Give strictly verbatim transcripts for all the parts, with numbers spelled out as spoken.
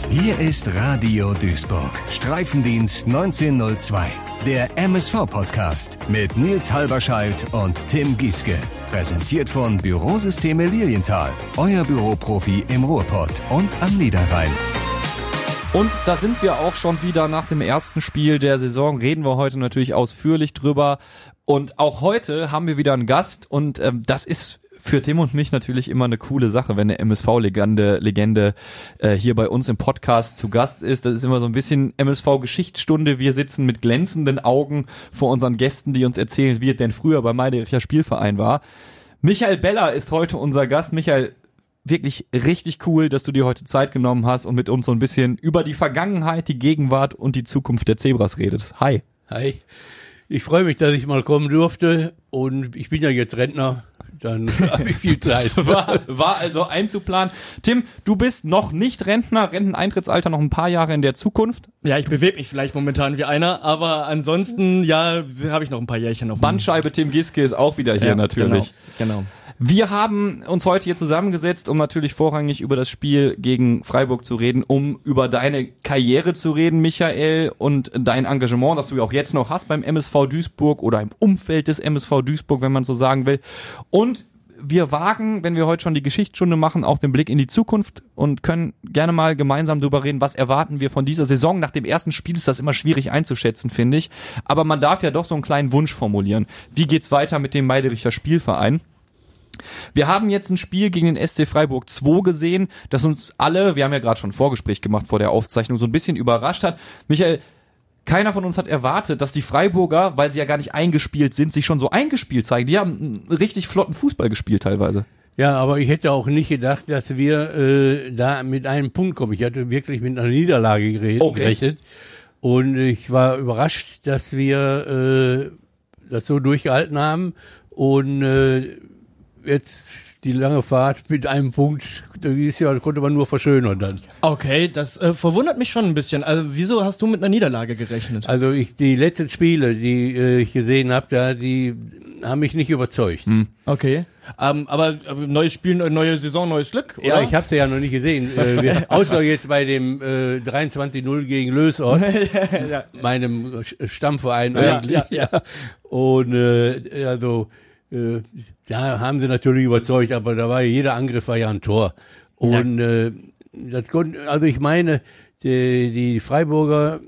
Hier ist Radio Duisburg, Streifendienst neunzehnhundertzwei, der M S V-Podcast mit Nils Halberscheidt und Tim Gieske. Präsentiert von Bürosysteme Lilienthal, euer Büroprofi im Ruhrpott und am Niederrhein. Und da sind wir auch schon wieder nach dem ersten Spiel der Saison, reden wir heute natürlich ausführlich drüber. Und auch heute haben wir wieder einen Gast und ähm, das ist für Tim und mich natürlich immer eine coole Sache, wenn eine M S V-Legende Legende, äh, hier bei uns im Podcast zu Gast ist. Das ist immer so ein bisschen M S V-Geschichtsstunde. Wir sitzen mit glänzenden Augen vor unseren Gästen, die uns erzählen, wie es denn früher bei Meidericher Spielverein war. Michael Beller ist heute unser Gast. Michael, wirklich richtig cool, dass du dir heute Zeit genommen hast und mit uns so ein bisschen über die Vergangenheit, die Gegenwart und die Zukunft der Zebras redest. Hi. Hi. Ich freue mich, dass ich mal kommen durfte und ich bin ja jetzt Rentner. Dann habe ich viel Zeit. War, war also einzuplanen. Tim, du bist noch nicht Rentner, Renteneintrittsalter noch ein paar Jahre in der Zukunft. Ja, ich bewege mich vielleicht momentan wie einer, aber ansonsten, ja, habe ich noch ein paar Jährchen auf. Bandscheibe Tim Gieske ist auch wieder hier, ja, natürlich. Genau, genau. Wir haben uns heute hier zusammengesetzt, um natürlich vorrangig über das Spiel gegen Freiburg zu reden, um über deine Karriere zu reden, Michael, und dein Engagement, das du ja auch jetzt noch hast beim M S V Duisburg oder im Umfeld des M S V Duisburg, wenn man so sagen will. Und wir wagen, wenn wir heute schon die Geschichtsstunde machen, auch den Blick in die Zukunft und können gerne mal gemeinsam darüber reden, was erwarten wir von dieser Saison. Nach dem ersten Spiel ist das immer schwierig einzuschätzen, finde ich. Aber man darf ja doch so einen kleinen Wunsch formulieren. Wie geht's weiter mit dem Meidericher Spielverein? Wir haben jetzt ein Spiel gegen den S C Freiburg zwei gesehen, das uns alle, wir haben ja gerade schon ein Vorgespräch gemacht vor der Aufzeichnung, so ein bisschen überrascht hat. Michael, keiner von uns hat erwartet, dass die Freiburger, weil sie ja gar nicht eingespielt sind, sich schon so eingespielt zeigen. Die haben einen richtig flotten Fußball gespielt teilweise. Ja, aber ich hätte auch nicht gedacht, dass wir äh, da mit einem Punkt kommen. Ich hatte wirklich mit einer Niederlage gere- okay. gerechnet. Und ich war überrascht, dass wir äh, das so durchgehalten haben. Und äh, jetzt die lange Fahrt mit einem Punkt, dieses Jahr konnte man nur verschönern dann. Okay, das äh, verwundert mich schon ein bisschen. Also wieso hast du mit einer Niederlage gerechnet? Also ich die letzten Spiele, die äh, ich gesehen habe, da die haben mich nicht überzeugt. Hm. Okay, ähm, aber, aber neues Spiel, neue Saison, neues Glück, oder? Ja, ich habe sie ja noch nicht gesehen. äh, wir, außer jetzt bei dem äh, dreiundzwanzig null gegen Lösort, ja. meinem Stammverein ja, eigentlich. Ja, ja. Und äh, also Äh, da haben sie natürlich überzeugt, aber da war ja, jeder Angriff war ja ein Tor. Und ja. äh, das konnte, also ich meine, die, die Freiburger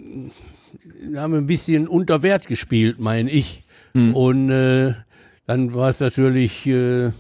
haben ein bisschen unter Wert gespielt, meine ich. Mhm. Und äh, dann war es natürlich äh,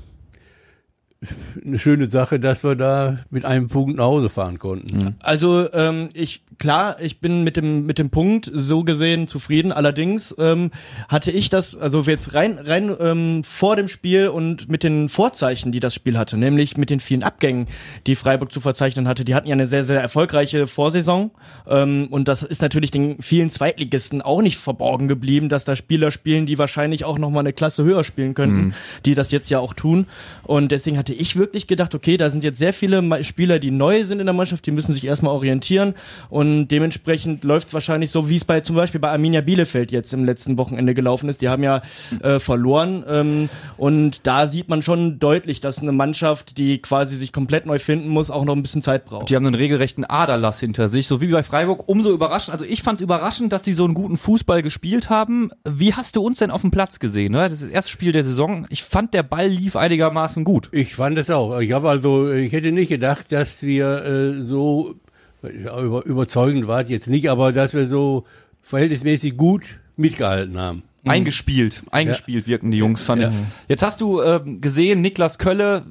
eine schöne Sache, dass wir da mit einem Punkt nach Hause fahren konnten. Also ähm, ich klar, ich bin mit dem mit dem Punkt so gesehen zufrieden. Allerdings ähm, hatte ich das, also jetzt rein rein ähm, vor dem Spiel und mit den Vorzeichen, die das Spiel hatte, nämlich mit den vielen Abgängen, die Freiburg zu verzeichnen hatte. Die hatten ja eine sehr sehr erfolgreiche Vorsaison ähm, und das ist natürlich den vielen Zweitligisten auch nicht verborgen geblieben, dass da Spieler spielen, die wahrscheinlich auch noch mal eine Klasse höher spielen könnten, mhm. die das jetzt ja auch tun. Und deswegen hatte ich wirklich gedacht, okay, da sind jetzt sehr viele Spieler, die neu sind in der Mannschaft, die müssen sich erstmal orientieren und dementsprechend läuft es wahrscheinlich so, wie es bei zum Beispiel bei Arminia Bielefeld jetzt im letzten Wochenende gelaufen ist. Die haben ja äh, verloren ähm, und da sieht man schon deutlich, dass eine Mannschaft, die quasi sich komplett neu finden muss, auch noch ein bisschen Zeit braucht. Die haben einen regelrechten Aderlass hinter sich, so wie bei Freiburg. Umso überraschend, also ich fand es überraschend, dass die so einen guten Fußball gespielt haben. Wie hast du uns denn auf dem Platz gesehen? Ne? Das ist das erste Spiel der Saison. Ich fand, der Ball lief einigermaßen gut. Ich fand es auch. Ich habe also, ich hätte nicht gedacht, dass wir äh, so über, überzeugend war jetzt nicht, aber dass wir so verhältnismäßig gut mitgehalten haben. Eingespielt, eingespielt ja. wirken die Jungs, fand ja. ich. Jetzt hast du äh, gesehen, Niklas Kölle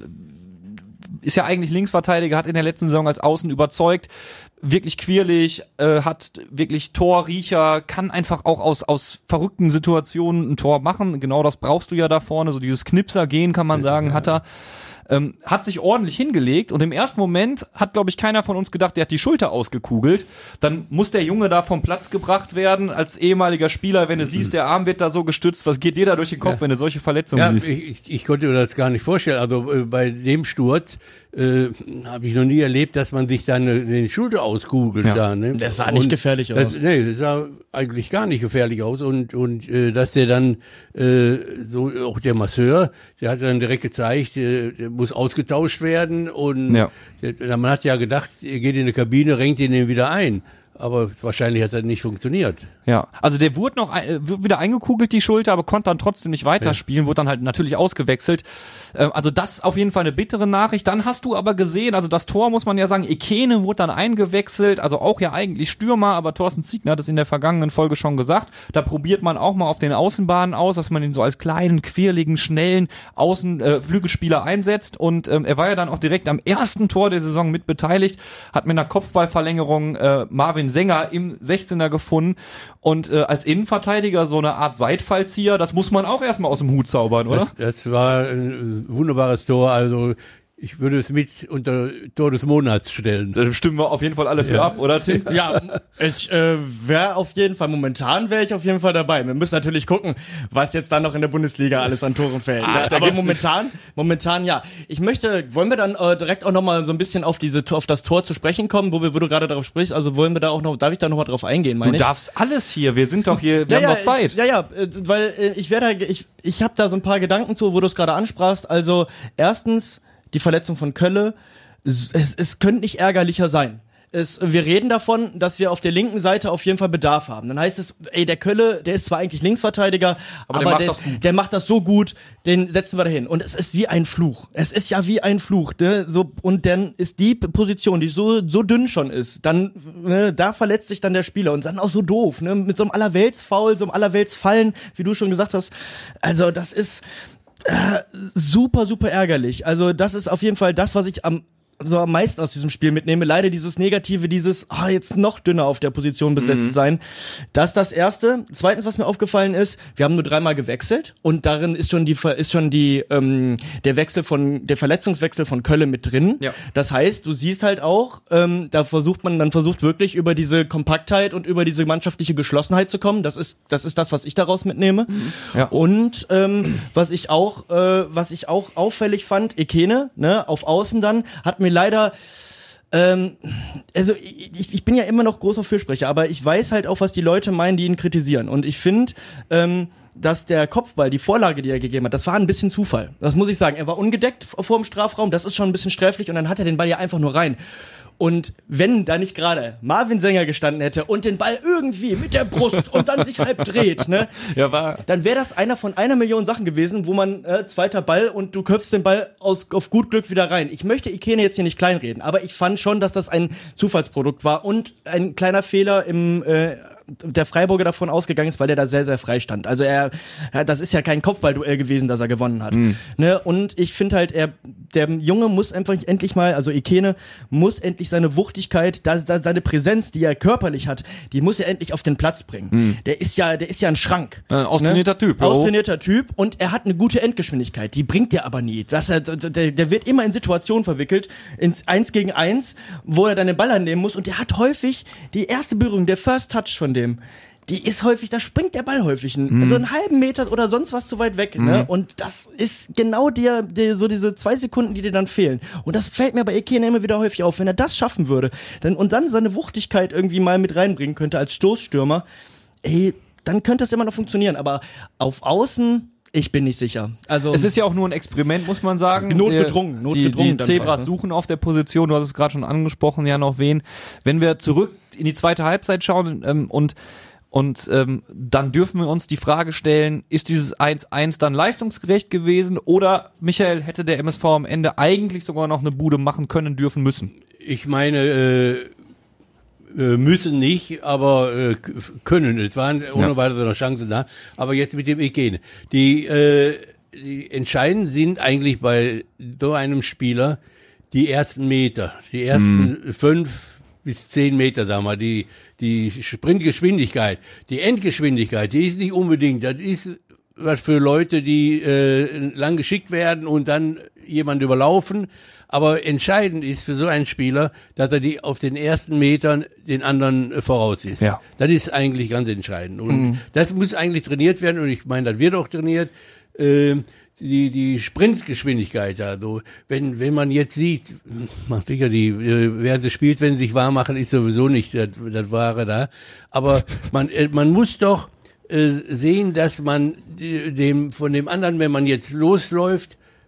ist ja eigentlich Linksverteidiger, hat in der letzten Saison als Außen überzeugt, wirklich quirlig, äh, hat wirklich Torriecher, kann einfach auch aus aus verrückten Situationen ein Tor machen. Genau das brauchst du ja da vorne, so dieses Knipser-Gehen, kann man sagen, ja. hat er. Ähm, hat sich ordentlich hingelegt und im ersten Moment hat, glaube ich, keiner von uns gedacht, der hat die Schulter ausgekugelt. Dann muss der Junge da vom Platz gebracht werden als ehemaliger Spieler, wenn du siehst, der Arm wird da so gestützt. Was geht dir da durch den Kopf, ja. wenn du solche Verletzungen ja, siehst? Ich, ich, ich konnte mir das gar nicht vorstellen. Also äh, bei dem Sturz äh, habe ich noch nie erlebt, dass man sich dann äh, den Schulter auskugelt. Ja. Da, ne? Das sah nicht und gefährlich das, aus. Nee, das sah eigentlich gar nicht gefährlich aus. Und, und äh, dass der dann, äh, so auch der Masseur, der hat dann direkt gezeigt, äh, der muss ausgetauscht werden und ja. man hat ja gedacht, er geht in die Kabine, renkt ihn wieder ein. Aber wahrscheinlich hat das nicht funktioniert. Ja, also der wurde noch ein, wieder eingekugelt, die Schulter, aber konnte dann trotzdem nicht weiterspielen, ja. wurde dann halt natürlich ausgewechselt. Also das auf jeden Fall eine bittere Nachricht. Dann hast du aber gesehen, also das Tor muss man ja sagen, Ekene wurde dann eingewechselt, also auch ja eigentlich Stürmer, aber Thorsten Ziegner hat es in der vergangenen Folge schon gesagt, da probiert man auch mal auf den Außenbahnen aus, dass man ihn so als kleinen, quirligen, schnellen Außen äh, Flügelspieler einsetzt und ähm, er war ja dann auch direkt am ersten Tor der Saison mit beteiligt, hat mit einer Kopfballverlängerung äh, Marvin Sänger im sechzehner gefunden und äh, als Innenverteidiger so eine Art Seitfallzieher, das muss man auch erstmal aus dem Hut zaubern, oder? Das, das war ein wunderbares Tor, also ich würde es mit unter Tor des Monats stellen. Da stimmen wir auf jeden Fall alle für ja. ab, oder Tim? Ja, ich äh, wäre auf jeden Fall, momentan wäre ich auf jeden Fall dabei. Wir müssen natürlich gucken, was jetzt dann noch in der Bundesliga alles an Toren fällt. Ah, ja, aber momentan, momentan ja. Ich möchte, wollen wir dann äh, direkt auch nochmal so ein bisschen auf diese auf das Tor zu sprechen kommen, wo wir, wo du gerade darauf sprichst, also wollen wir da auch noch, darf ich da nochmal drauf eingehen, meine Du ich? darfst alles hier, wir sind doch hier, wir ja, haben ja, doch Zeit. Ich, ja, ja, äh, weil äh, ich werde, ich, ich habe da so ein paar Gedanken zu, wo du es gerade ansprachst. Also erstens, die Verletzung von Kölle, es, es könnte nicht ärgerlicher sein. Es, wir reden davon, dass wir auf der linken Seite auf jeden Fall Bedarf haben. Dann heißt es, ey, der Kölle, der ist zwar eigentlich Linksverteidiger, aber, aber der, macht der, das gut. der macht das so gut, den setzen wir dahin. Und es ist wie ein Fluch. Es ist ja wie ein Fluch, ne? So, und dann ist die Position, die so, so dünn schon ist, dann, ne, da verletzt sich dann der Spieler und dann auch so doof, ne? Mit so einem Allerweltsfoul, so einem Allerweltsfallen, wie du schon gesagt hast. Also, das ist, Äh, super, super ärgerlich. Also das ist auf jeden Fall das, was ich am so am meisten aus diesem Spiel mitnehme. Leider dieses Negative, dieses, ah, jetzt noch dünner auf der Position besetzt mhm. sein. Das ist das Erste. Zweitens, was mir aufgefallen ist, wir haben nur dreimal gewechselt und darin ist schon die, ist schon die, ähm, der Wechsel von, der Verletzungswechsel von Kölle mit drin. Ja. Das heißt, du siehst halt auch, ähm, da versucht man, man versucht wirklich über diese Kompaktheit und über diese mannschaftliche Geschlossenheit zu kommen. Das ist, das ist das, was ich daraus mitnehme. Mhm. Ja. Und, ähm, was ich auch, äh, was ich auch auffällig fand, Ekene, ne, auf Außen dann, hat mir leider, ähm, also ich, ich bin ja immer noch großer Fürsprecher, aber ich weiß halt auch, was die Leute meinen, die ihn kritisieren. Und ich finde, ähm, dass der Kopfball, die Vorlage, die er gegeben hat, das war ein bisschen Zufall. Das muss ich sagen. Er war ungedeckt vor dem Strafraum, das ist schon ein bisschen sträflich und dann hat er den Ball ja einfach nur rein. Und wenn da nicht gerade Marvin Sänger gestanden hätte und den Ball irgendwie mit der Brust und dann sich halb dreht, ne, ja, war dann wäre das einer von einer Million Sachen gewesen, wo man, äh, zweiter Ball und du köpfst den Ball aus, auf gut Glück wieder rein. Ich möchte Ekene jetzt hier nicht kleinreden, aber ich fand schon, dass das ein Zufallsprodukt war und ein kleiner Fehler im, äh, der Freiburger davon ausgegangen ist, weil der da sehr, sehr frei stand. Also er, ja, das ist ja kein Kopfballduell gewesen, das er gewonnen hat. Mhm. Ne? Und ich finde halt, er, der Junge muss einfach endlich mal, also Ekene, muss endlich seine Wuchtigkeit, da, da, seine Präsenz, die er körperlich hat, die muss er endlich auf den Platz bringen. Mhm. Der ist ja, der ist ja ein Schrank. Äh, austrainierter ne? Typ. Austrainierter Typ und er hat eine gute Endgeschwindigkeit. Die bringt er aber nie. Das, der, der wird immer in Situationen verwickelt, ins Eins gegen Eins, wo er dann den Ball annehmen muss und der hat häufig die erste Berührung, der First Touch von dem, die ist häufig, da springt der Ball häufig einen, mhm. so einen halben Meter oder sonst was zu weit weg, mhm. ne? Und das ist genau der, der, so diese zwei Sekunden, die dir dann fehlen. Und das fällt mir bei Ekene immer wieder häufig auf. Wenn er das schaffen würde, dann, und dann seine Wuchtigkeit irgendwie mal mit reinbringen könnte als Stoßstürmer, ey, dann könnte es immer noch funktionieren. Aber auf Außen, ich bin nicht sicher. Also es ist ja auch nur ein Experiment, muss man sagen. Notgedrungen, notgedrungen. Die, die Zebras fast, ne? Suchen auf der Position, du hast es gerade schon angesprochen, ja noch wen. Wenn wir zurück in die zweite Halbzeit schauen ähm, und und ähm, dann dürfen wir uns die Frage stellen, ist dieses eins eins dann leistungsgerecht gewesen oder, Michael, hätte der M S V am Ende eigentlich sogar noch eine Bude machen können, dürfen, müssen? Ich meine, äh, äh, müssen nicht, aber äh, können. Es waren ohne ja. weitere noch Chancen da. Aber jetzt mit dem Ekene. Die, äh, die entscheidend sind eigentlich bei so einem Spieler die ersten Meter, die ersten mhm. fünf bis zehn Meter, sagen wir, die, die Sprintgeschwindigkeit, die Endgeschwindigkeit, die ist nicht unbedingt, das ist was für Leute, die äh, lang geschickt werden und dann jemand überlaufen, aber entscheidend ist für so einen Spieler, dass er die auf den ersten Metern den anderen äh, voraus ist. Ja. Das ist eigentlich ganz entscheidend und mhm. das muss eigentlich trainiert werden und ich meine, das wird auch trainiert, äh, die die Sprintgeschwindigkeit, also wenn wenn man jetzt sieht, man sicher die während des Spiels, wenn sie sich warm machen, ist sowieso nicht das, das Wahre da, aber man man muss doch äh, sehen, dass man dem von dem anderen, wenn man jetzt losläuft,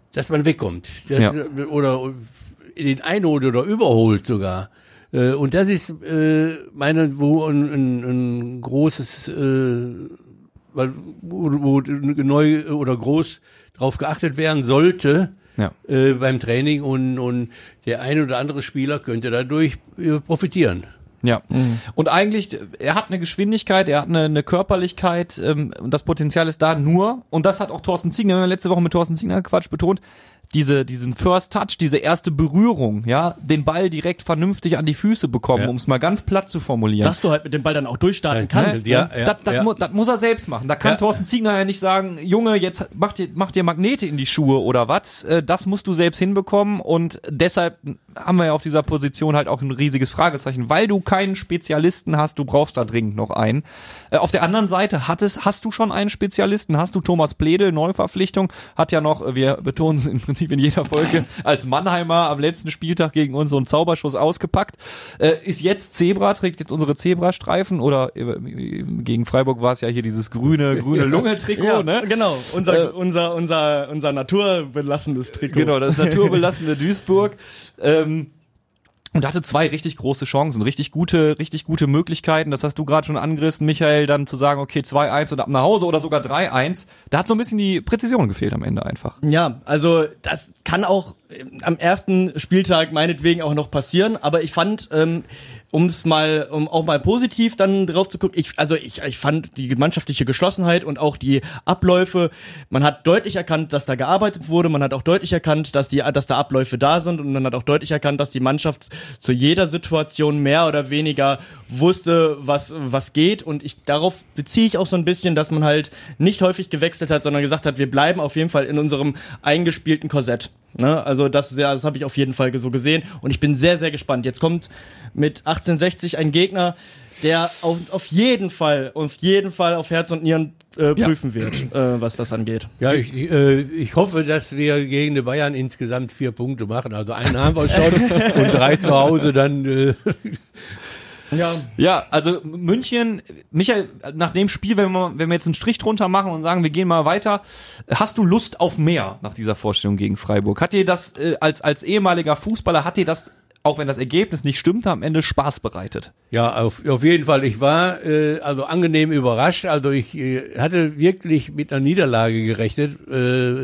dass man wegkommt. Das, Ja. Oder den einholt oder überholt sogar. Äh, und das ist, äh, meine, wo ein, ein, ein großes, äh, wo, wo neu oder groß drauf geachtet werden sollte, Ja. äh, beim Training, und, und der ein oder andere Spieler könnte dadurch äh, profitieren. Ja, und eigentlich, er hat eine Geschwindigkeit, er hat eine, eine Körperlichkeit, ähm, und das Potenzial ist da nur, und das hat auch Thorsten Ziegner, wir haben letzte Woche mit Thorsten Ziegner Quatsch betont, diese, diesen First Touch, diese erste Berührung, ja, den Ball direkt vernünftig an die Füße bekommen, Ja. um es mal ganz platt zu formulieren. Dass du halt mit dem Ball dann auch durchstarten kannst. Ja, ne? ja, das, das, ja. mu das muss er selbst machen. Da kann Ja. Thorsten Ziegner ja nicht sagen, Junge, jetzt mach dir, mach dir Magnete in die Schuhe oder was. Äh, Das musst du selbst hinbekommen, und deshalb haben wir ja auf dieser Position halt auch ein riesiges Fragezeichen, weil du keinen Spezialisten hast, du brauchst da dringend noch einen. Äh, Auf der anderen Seite hat es, hast du schon einen Spezialisten, hast du Thomas Pledel, Neuverpflichtung, hat ja noch, äh, wir betonen es im Prinzip in jeder Folge, als Mannheimer am letzten Spieltag gegen uns so einen Zauberschuss ausgepackt, äh, ist jetzt Zebra, trägt jetzt unsere Zebrastreifen, oder äh, gegen Freiburg war es ja hier dieses grüne, grüne Lunge-Trikot, Ja, ne? genau. Unser, Äh, unser, unser, unser naturbelassendes Trikot. Genau, das naturbelassene Duisburg. Ähm, und hatte zwei richtig große Chancen, richtig gute, richtig gute Möglichkeiten. Das hast du gerade schon angerissen, Michael, dann zu sagen, okay, zwei eins und ab nach Hause oder sogar drei eins. Da hat so ein bisschen die Präzision gefehlt am Ende einfach. Ja, also das kann auch äh, am ersten Spieltag meinetwegen auch noch passieren, aber ich fand, ähm, um es mal, um auch mal positiv dann drauf zu gucken, ich, also ich, ich fand die mannschaftliche Geschlossenheit und auch die Abläufe, man hat deutlich erkannt, dass da gearbeitet wurde, man hat auch deutlich erkannt, dass die, dass da Abläufe da sind, und man hat auch deutlich erkannt, dass die Mannschaft zu jeder Situation mehr oder weniger wusste, was, was geht, und ich, darauf beziehe ich auch so ein bisschen, dass man halt nicht häufig gewechselt hat, sondern gesagt hat, wir bleiben auf jeden Fall in unserem eingespielten Korsett. Ne? Also das, das habe ich auf jeden Fall so gesehen, und ich bin sehr, sehr gespannt. Jetzt kommt mit achtzehnhundertsechzig ein Gegner, der auf, auf jeden Fall, auf jeden Fall auf Herz und Nieren äh, prüfen wird, äh, was das angeht. Ja, ich, äh, ich hoffe, dass wir gegen die Bayern insgesamt vier Punkte machen. Also einen haben wir schon und drei zu Hause dann. Äh, Ja. Ja, also München, Michael, nach dem Spiel, wenn wir, wenn wir jetzt einen Strich drunter machen und sagen, wir gehen mal weiter, hast du Lust auf mehr nach dieser Vorstellung gegen Freiburg? Hat dir das äh, als, als ehemaliger Fußballer, hat dir das, auch wenn das Ergebnis nicht stimmte, am Ende Spaß bereitet? ja, auf, auf jeden Fall. Ich war äh, also angenehm überrascht. Also ich äh, hatte wirklich mit einer Niederlage gerechnet, äh,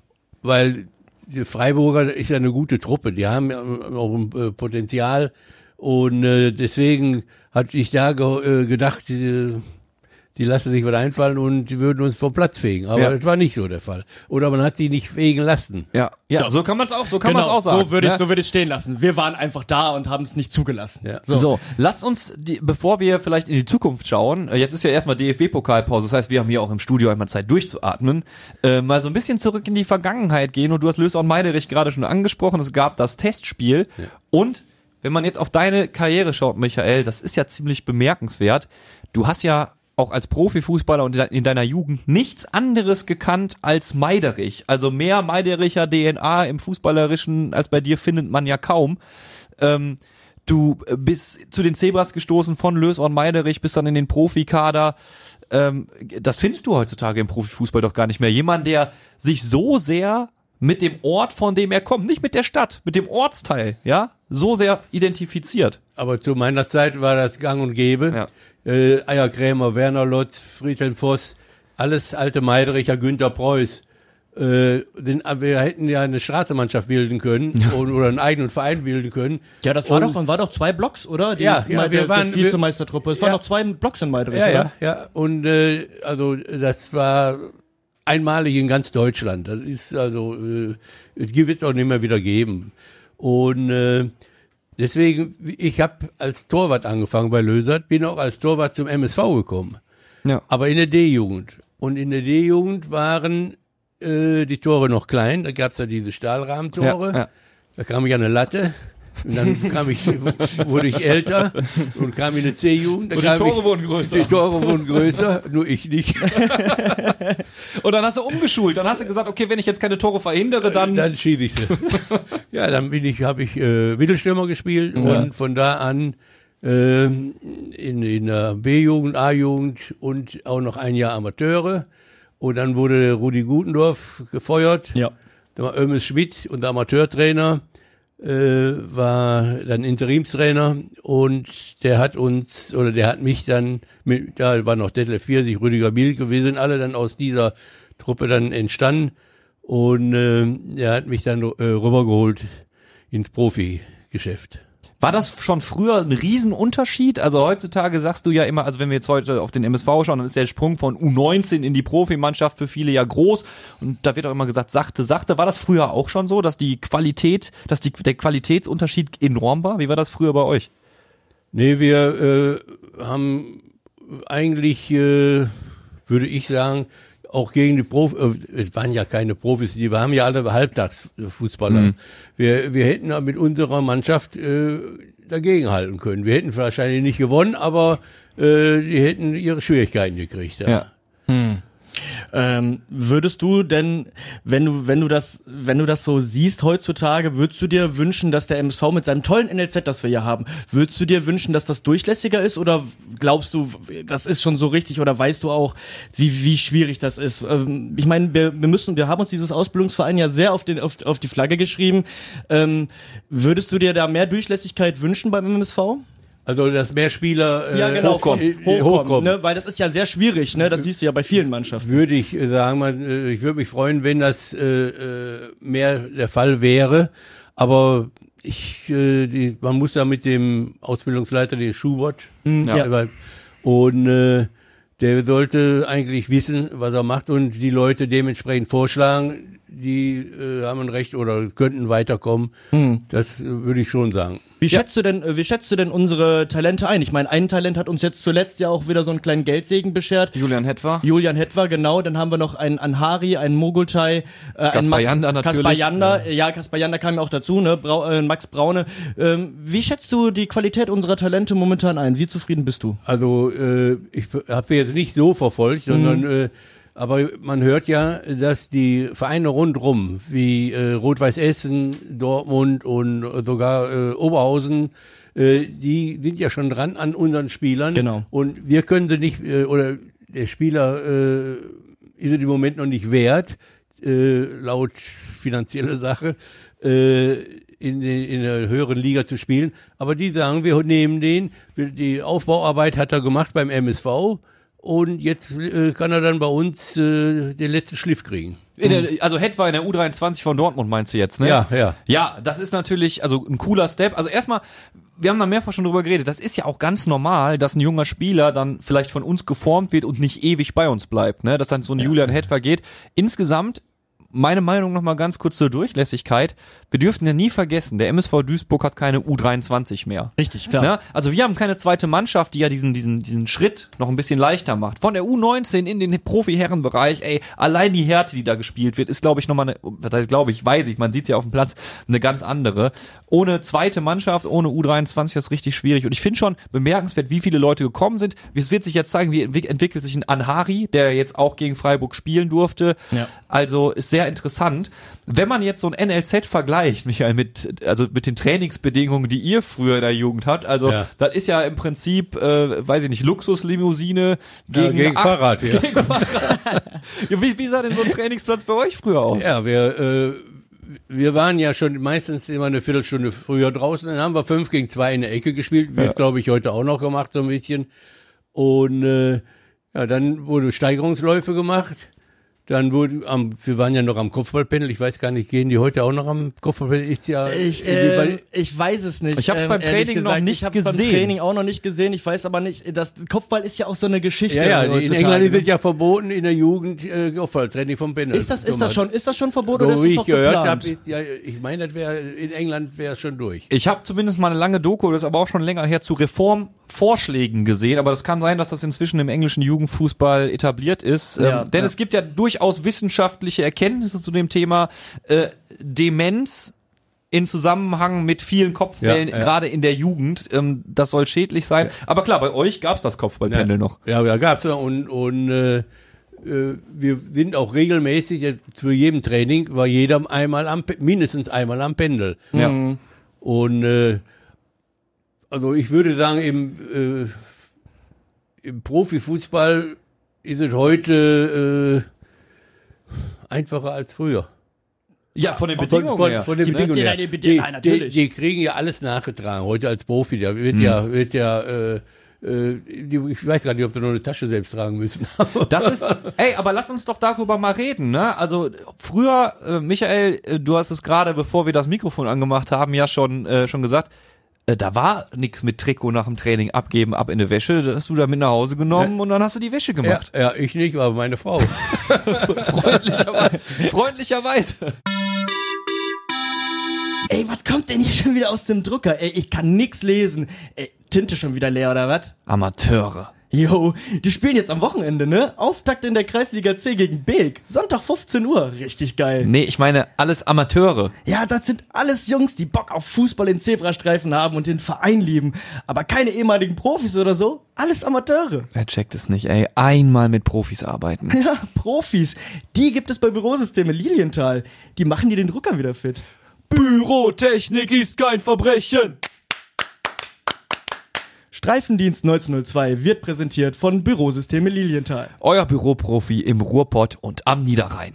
weil die Freiburger ist ja eine gute Truppe. Die haben ja auch ein äh, Potenzial. Und äh, deswegen hatte ich da ge äh, gedacht, die, die lassen sich was einfallen und die würden uns vom Platz fegen. Aber Ja. das war nicht so der Fall. Oder man hat sie nicht fegen lassen. Ja, ja, so kann man es auch, so kann man es auch sagen. so würde ich, ne? so würde ich stehen lassen. Wir waren einfach da und haben es nicht zugelassen. Ja. So. so, lasst uns, die, bevor wir vielleicht in die Zukunft schauen, äh, jetzt ist ja erstmal D F B-Pokalpause, das heißt, wir haben hier auch im Studio einmal Zeit durchzuatmen, äh, mal so ein bisschen zurück in die Vergangenheit gehen, und du hast Lösau und Meiderich gerade schon angesprochen, es gab das Testspiel, Ja. und wenn man jetzt auf deine Karriere schaut, Michael, das ist ja ziemlich bemerkenswert, du hast ja auch als Profifußballer und in deiner Jugend nichts anderes gekannt als Meiderich. Also mehr Meidericher D N A im Fußballerischen als bei dir findet man ja kaum. Ähm, du bist zu den Zebras gestoßen von Lösau und Meiderich, bist dann in den Profikader. Ähm, das findest du heutzutage im Profifußball doch gar nicht mehr. Jemand, der sich so sehr mit dem Ort, von dem er kommt, nicht mit der Stadt, mit dem Ortsteil, ja, so sehr identifiziert. Aber zu meiner Zeit war das gang und gäbe. Ja. Äh, Eierkrämer, Werner Lotz, Friedhelm Voss, alles alte Meidericher, Günter Preuß. Äh, den, wir hätten ja eine Straßenmannschaft bilden können ja. und, oder einen eigenen Verein bilden können. Ja, das war und, doch, war doch zwei Blocks, oder? Die, Ja, ja, die, wir die waren- Vizemeistertruppe. Es ja. waren doch zwei Blocks in Meiderich, Ja, oder? ja, ja. Und äh, also das war einmalig in ganz Deutschland. Das ist also, äh, es wird es auch nicht mehr wieder geben. Und äh, deswegen, ich habe als Torwart angefangen bei Lösert, bin auch als Torwart zum M S V gekommen. Ja. Aber in der D-Jugend. Und in der D-Jugend waren äh, die Tore noch klein. Da gab's ja diese Stahlrahmentore. Ja, ja. Da kam ich an eine Latte. Und dann kam ich, wurde ich älter und kam in eine C-Jugend. Da Und die kam Tore ich, wurden größer. Die Tore wurden größer, nur ich nicht. Und dann hast du umgeschult, dann hast du gesagt, okay, wenn ich jetzt keine Tore verhindere, dann... Dann schiebe ich sie. Ja, dann bin ich, habe ich äh, Mittelstürmer gespielt Ja. und von da an äh, in, in der B-Jugend, A-Jugend und auch noch ein Jahr Amateure. Und dann wurde Rudi Gutendorf gefeuert. Ja. Da war Ömes Schmidt, unser Amateurtrainer, äh, war dann Interimstrainer und der hat uns, oder der hat mich dann, mit, da war noch Detlef Biersig, Rüdiger Mielke, wir sind alle dann aus dieser Truppe dann entstanden und äh, er hat mich dann äh, rübergeholt ins Profigeschäft. War das schon früher ein Riesenunterschied? Also heutzutage sagst du ja immer, also wenn wir jetzt heute auf den M S V schauen, dann ist der Sprung von U neunzehn in die Profimannschaft für viele ja groß und da wird auch immer gesagt, sachte, sachte. War das früher auch schon so, dass die Qualität, dass die, der Qualitätsunterschied enorm war? Wie war das früher bei euch? Nee, wir äh, haben eigentlich, äh, würde ich sagen, auch gegen die Profis, äh, es waren ja keine Profis, die wir haben ja alle Halbtagsfußballer. Mhm. Wir, wir hätten mit unserer Mannschaft äh, dagegenhalten können. Wir hätten wahrscheinlich nicht gewonnen, aber äh, die hätten ihre Schwierigkeiten gekriegt. Ja. Ja. Hm. Ähm, würdest du denn, wenn du, wenn du das, wenn du das so siehst heutzutage, würdest du dir wünschen, dass der M S V mit seinem tollen N L Z, das wir hier haben, würdest du dir wünschen, dass das durchlässiger ist oder glaubst du, das ist schon so richtig oder weißt du auch, wie, wie schwierig das ist? Ähm, ich meine, wir, wir müssen, wir haben uns dieses Ausbildungsverein ja sehr auf den, auf, auf die Flagge geschrieben. Ähm, würdest du dir da mehr Durchlässigkeit wünschen beim M S V? Also, dass mehr Spieler äh, ja, genau, hochkommen. hochkommen, hochkommen. Ne? Weil das ist ja sehr schwierig, ne? Das siehst du ja bei vielen Mannschaften. Würde ich sagen, man, ich würde mich freuen, wenn das äh, mehr der Fall wäre. Aber ich, äh, die, man muss da mit dem Ausbildungsleiter, den Schubert, ja. Ja. und äh, der sollte eigentlich wissen, was er macht und die Leute dementsprechend vorschlagen, die äh, haben ein Recht oder könnten weiterkommen. Hm. Das äh, würde ich schon sagen. Wie schätzt ja. du denn, wie schätzt du denn unsere Talente ein? Ich meine, ein Talent hat uns jetzt zuletzt ja auch wieder so einen kleinen Geldsegen beschert. Julian Hetwa. Julian Hetwa, genau. Dann haben wir noch einen Anhari, einen Mogultai, äh, einen Max, Janda natürlich. Kaspar Janda, ja, ja Kaspar Janda kam ja auch dazu, ne? Brau, äh, Max Braune. Ähm, wie schätzt du die Qualität unserer Talente momentan ein? Wie zufrieden bist du? Also, äh, ich habe sie jetzt nicht so verfolgt, sondern mhm. äh, aber man hört ja, dass die Vereine rundrum, wie äh, Rot-Weiß Essen, Dortmund und sogar äh, Oberhausen, äh, die sind ja schon dran an unseren Spielern. Genau. Und wir können sie nicht, äh, oder der Spieler äh, ist es im Moment noch nicht wert, äh, laut finanzieller Sache, äh, in, in der höheren Liga zu spielen. Aber die sagen, wir nehmen den, die Aufbauarbeit hat er gemacht beim M S V. Und jetzt äh, kann er dann bei uns äh, den letzten Schliff kriegen. In der, also Hetwa in der U dreiundzwanzig von Dortmund meinst du jetzt, ne? Ja, ja. Ja, das ist natürlich also ein cooler Step. Also erstmal, wir haben da mehrfach schon drüber geredet, das ist ja auch ganz normal, dass ein junger Spieler dann vielleicht von uns geformt wird und nicht ewig bei uns bleibt, ne? Dass dann so ein ja. Julian Hetwa geht. Insgesamt, meine Meinung nochmal ganz kurz zur Durchlässigkeit. Wir dürften ja nie vergessen, der M S V Duisburg hat keine U dreiundzwanzig mehr. Richtig, klar. Ja, also wir haben keine zweite Mannschaft, die ja diesen diesen diesen Schritt noch ein bisschen leichter macht. Von der U neunzehn in den Profi-Herrenbereich, ey, allein die Härte, die da gespielt wird, ist, glaube ich, nochmal eine, was heißt, glaube ich, weiß ich, man sieht ja auf dem Platz, eine ganz andere. Ohne zweite Mannschaft, ohne U dreiundzwanzig ist richtig schwierig. Und ich finde schon bemerkenswert, wie viele Leute gekommen sind. Es wird sich jetzt zeigen, wie entwickelt sich ein Anhari, der jetzt auch gegen Freiburg spielen durfte. Ja. Also ist sehr interessant. Wenn man jetzt so ein N L Z vergleicht, Michael, mit, also mit den Trainingsbedingungen, die ihr früher in der Jugend habt, also ja. das ist ja im Prinzip, äh, weiß ich nicht, Luxuslimousine gegen, ja, gegen acht, Fahrrad. Ja. Gegen Fahrrad. Ja, wie, wie sah denn so ein Trainingsplatz bei euch früher aus? Ja, wir, äh, wir waren ja schon meistens immer eine Viertelstunde früher draußen, dann haben wir fünf gegen zwei in der Ecke gespielt, wird, ja. glaube ich, heute auch noch gemacht, so ein bisschen. Und äh, ja, dann wurde Steigerungsläufe gemacht. Dann wurde am, wir waren ja noch am Kopfballpendel, ich weiß gar nicht, gehen die heute auch noch am Kopfballpendel? Ist ja ich, äh, ich weiß es nicht. Ich habe es beim ähm, Training gesagt, noch nicht ich hab's gesehen. beim Training auch noch nicht gesehen. Ich weiß aber nicht, das Kopfball ist ja auch so eine Geschichte. Ja, ja, in England wird ja verboten in der Jugend äh, Kopfballtraining vom Pendel. Ist das, ist das schon, ist das schon verboten so oder ist wie das ich gehört habe, ja, ich meine, das wäre in England wäre es schon durch. Ich habe zumindest mal eine lange Doku, das ist aber auch schon länger her, zu Reformvorschlägen gesehen, aber das kann sein, dass das inzwischen im englischen Jugendfußball etabliert ist, ja, ähm, denn ja. es gibt ja durchaus wissenschaftliche Erkenntnisse zu dem Thema äh, Demenz in Zusammenhang mit vielen Kopfbällen, ja, ja. gerade in der Jugend. Ähm, das soll schädlich sein. Ja. Aber klar, bei euch gab's das Kopfballpendel ja. noch. Ja, ja, gab's ja. Und, und äh, wir sind auch regelmäßig, zu jedem Training war jeder einmal am, mindestens einmal am Pendel. Ja. Mhm. Und äh, also ich würde sagen, im, äh, im Profifußball ist es heute äh, einfacher als früher. Ja, von den Von, Bedingungen von, her. von den Die Bedingungen Bedingungen, her. die Die, Bedingungen, die, natürlich. die kriegen ja alles nachgetragen, heute als Profi. Da wird Mhm. ja, wird ja, äh, äh, die, ich weiß gar nicht, ob die noch eine Tasche selbst tragen müssen. Das ist, ey, aber lass uns doch darüber mal reden, ne? Also früher, äh, Michael, äh, du hast es gerade, bevor wir das Mikrofon angemacht haben, ja schon äh, schon gesagt, äh, da war nix mit Trikot nach dem Training abgeben, ab in die Wäsche, das hast du da mit nach Hause genommen Ja. und dann hast du die Wäsche ja, gemacht. ja, ich nicht, aber meine Frau. Freundlicherweise. Freundlicherweise. Ey, was kommt denn hier schon wieder aus dem Drucker? Ey, ich kann nix lesen. Ey, Tinte schon wieder leer, oder was? Amateure. Jo, die spielen jetzt am Wochenende, ne? Auftakt in der Kreisliga C gegen Beek. Sonntag fünfzehn Uhr. Richtig geil. Nee, ich meine alles Amateure. Ja, das sind alles Jungs, die Bock auf Fußball in Zebrastreifen haben und den Verein lieben. Aber keine ehemaligen Profis oder so. Alles Amateure. Wer checkt es nicht, ey? Einmal mit Profis arbeiten. Ja, Profis. Die gibt es bei Bürosysteme Lilienthal. Die machen dir den Drucker wieder fit. Bürotechnik ist kein Verbrechen. Streifendienst neunzehnhundertzwei wird präsentiert von Bürosysteme Lilienthal. Euer Büroprofi im Ruhrpott und am Niederrhein.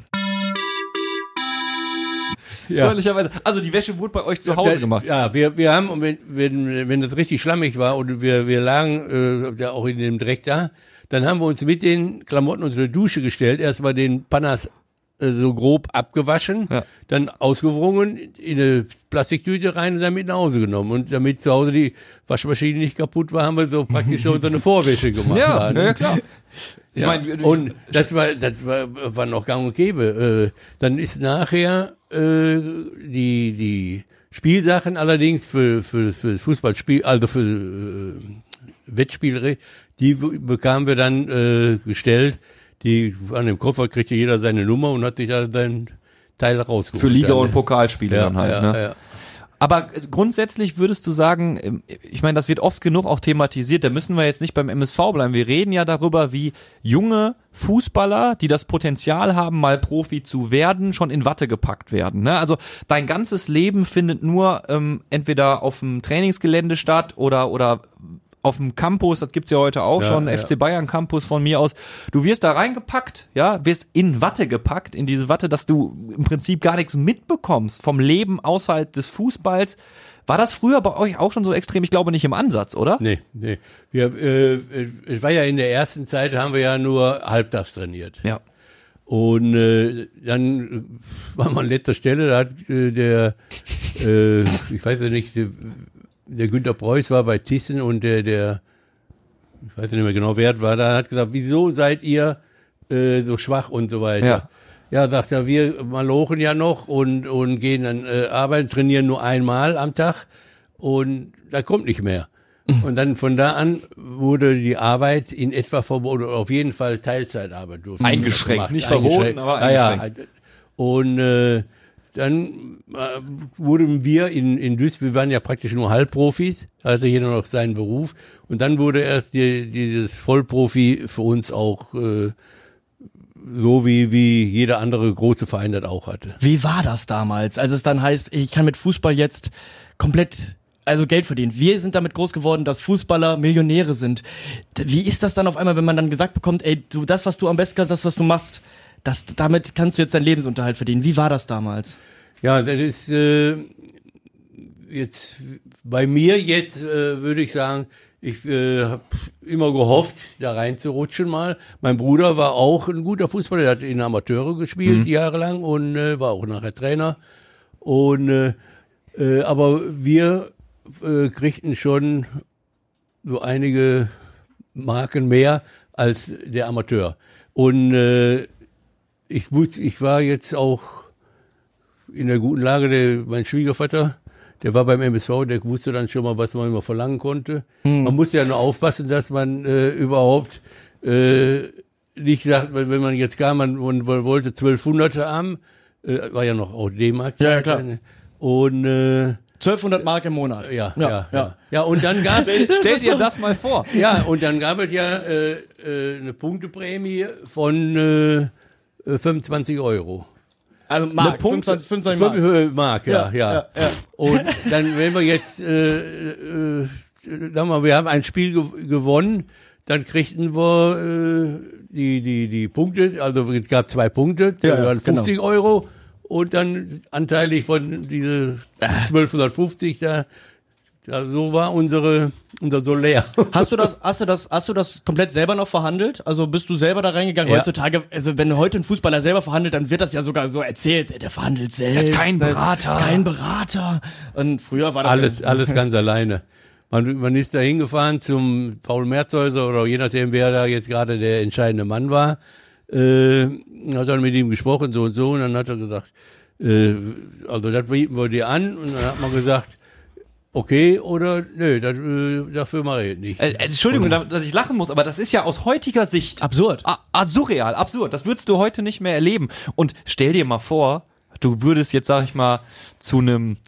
Ja. Freundlicherweise. Also die Wäsche wurde bei euch zu Hause Ja, gemacht. Ja, wir, wir haben, wenn, wenn, wenn das richtig schlammig war und wir, wir lagen äh, ja auch in dem Dreck da, dann haben wir uns mit den Klamotten unter die Dusche gestellt, erstmal den Panas äh, so grob abgewaschen, Ja. dann ausgewrungen, in eine Plastiktüte rein und dann mit nach Hause genommen. Und damit zu Hause die Waschmaschine nicht kaputt war, haben wir so praktisch schon so eine Vorwäsche gemacht. Ja, da, ne? ja, klar. Ich Ja, meine, und das war, das war, war noch gang und gäbe. Äh, dann ist nachher äh, die die Spielsachen allerdings für für für das Fußballspiel, also für äh, Wettspiele, die w- bekamen wir dann äh, gestellt. Die an dem Koffer kriegte jeder seine Nummer und hat sich da sein Teil rausgeholt. für Liga- dann, und ne? Pokalspiele ja, dann halt. ja, ne? ja. Aber grundsätzlich würdest du sagen, ähm, ich meine, das wird oft genug auch thematisiert, da müssen wir jetzt nicht beim M S V bleiben. Wir reden ja darüber, wie junge Fußballer, die das Potenzial haben, mal Profi zu werden, schon in Watte gepackt werden. Ne? Also dein ganzes Leben findet nur ähm, entweder auf dem Trainingsgelände statt oder oder auf dem Campus, das gibt's ja heute auch Ja, schon, ja. F C Bayern Campus von mir aus. Du wirst da reingepackt, ja, wirst in Watte gepackt, in diese Watte, dass du im Prinzip gar nichts mitbekommst vom Leben außerhalb des Fußballs. War das früher bei euch auch schon so extrem? Ich glaube nicht im Ansatz, oder? Nee, nee. Wir, äh, es war ja in der ersten Zeit, haben wir ja nur halbtags trainiert. Ja. Und äh, dann war man an letzter Stelle, da hat äh, der, äh, ich weiß ja nicht, der, der Günter Preuß war bei Thyssen und der, der, ich weiß nicht mehr genau, wer es war, da hat gesagt, wieso seid ihr äh, so schwach und so weiter. Ja. Ja, sagt er, wir malochen ja noch und, und gehen dann äh, arbeiten, trainieren nur einmal am Tag und da kommt nicht mehr. Und dann von da an wurde die Arbeit in etwa verboten, oder auf jeden Fall Teilzeitarbeit durfte. Eingeschränkt, gemacht. nicht verboten, aber Ja, eingeschränkt. ja. Und äh, dann äh, wurden wir in, in Duisburg, wir waren ja praktisch nur Halbprofis, hatte jeder noch seinen Beruf. Und dann wurde erst die, dieses Vollprofi für uns auch äh, so wie, wie jeder andere große Verein das auch hatte. Wie war das damals, als es dann heißt, ich kann mit Fußball jetzt komplett, also Geld verdienen? Wir sind damit groß geworden, dass Fußballer Millionäre sind. Wie ist das dann auf einmal, wenn man dann gesagt bekommt, ey, du, das, was du am besten kannst, das, was du machst, das, damit kannst du jetzt deinen Lebensunterhalt verdienen. Wie war das damals? Ja, das ist äh, jetzt bei mir jetzt, äh, würde ich sagen, ich äh, habe immer gehofft, da reinzurutschen mal. Mein Bruder war auch ein guter Fußballer, der hat in Amateure gespielt, mhm. jahrelang, und äh, war auch nachher Trainer. Und äh, äh, aber wir äh, kriegten schon so einige Marken mehr als der Amateur. Und äh, ich wusste, ich war jetzt auch in der guten Lage, der, mein Schwiegervater, der war beim M S V, der wusste dann schon mal, was man immer verlangen konnte. Hm. Man musste ja nur aufpassen, dass man äh, überhaupt äh, nicht sagt, wenn man jetzt kam, man, man wollte zwölfhundert haben, äh, war ja noch auch D-Mark. Ja, ja, klar. Und äh, zwölfhundert Mark im Monat. ja, Ja, ja, ja. ja. Ja, und dann gab es, Stell dir das mal vor. ja, und dann gab es ja äh, äh, eine Punkteprämie von äh, fünfundzwanzig Euro. Also Mark, Punkte- fünfundzwanzig Mark. Fünf- Mark, ja, Ja, ja. ja, ja. Und dann, wenn wir jetzt, äh, äh, sagen wir mal, wir haben ein Spiel gew- gewonnen, dann kriegten wir äh, die, die, die Punkte, also es gab zwei Punkte, Ja, das waren fünfzig Euro und dann anteilig von diese zwölfhundertfünfzig da, da, so war unsere, unser Solär. Hast du das, hast du das, hast du das komplett selber noch verhandelt? Also bist du selber da reingegangen? Ja. Heutzutage, also wenn heute ein Fußballer selber verhandelt, dann wird das ja sogar so erzählt, ey, der verhandelt selbst. Der hat keinen der- Berater. Kein Berater. Und früher war das Alles, alles ganz alleine. Man, man ist da hingefahren zum Paul Merzhäuser oder je nachdem, wer da jetzt gerade der entscheidende Mann war, äh, hat dann mit ihm gesprochen, so und so, und dann hat er gesagt, äh, also das bieten wir dir an, und dann hat man gesagt, okay, oder nö, das, äh, dafür mache ich nicht. Äh, Entschuldigung, dass ich lachen muss, aber das ist ja aus heutiger Sicht absurd. Ah, ah, surreal, absurd. Das würdest du heute nicht mehr erleben. Und stell dir mal vor, du würdest jetzt, sag ich mal, zu einem,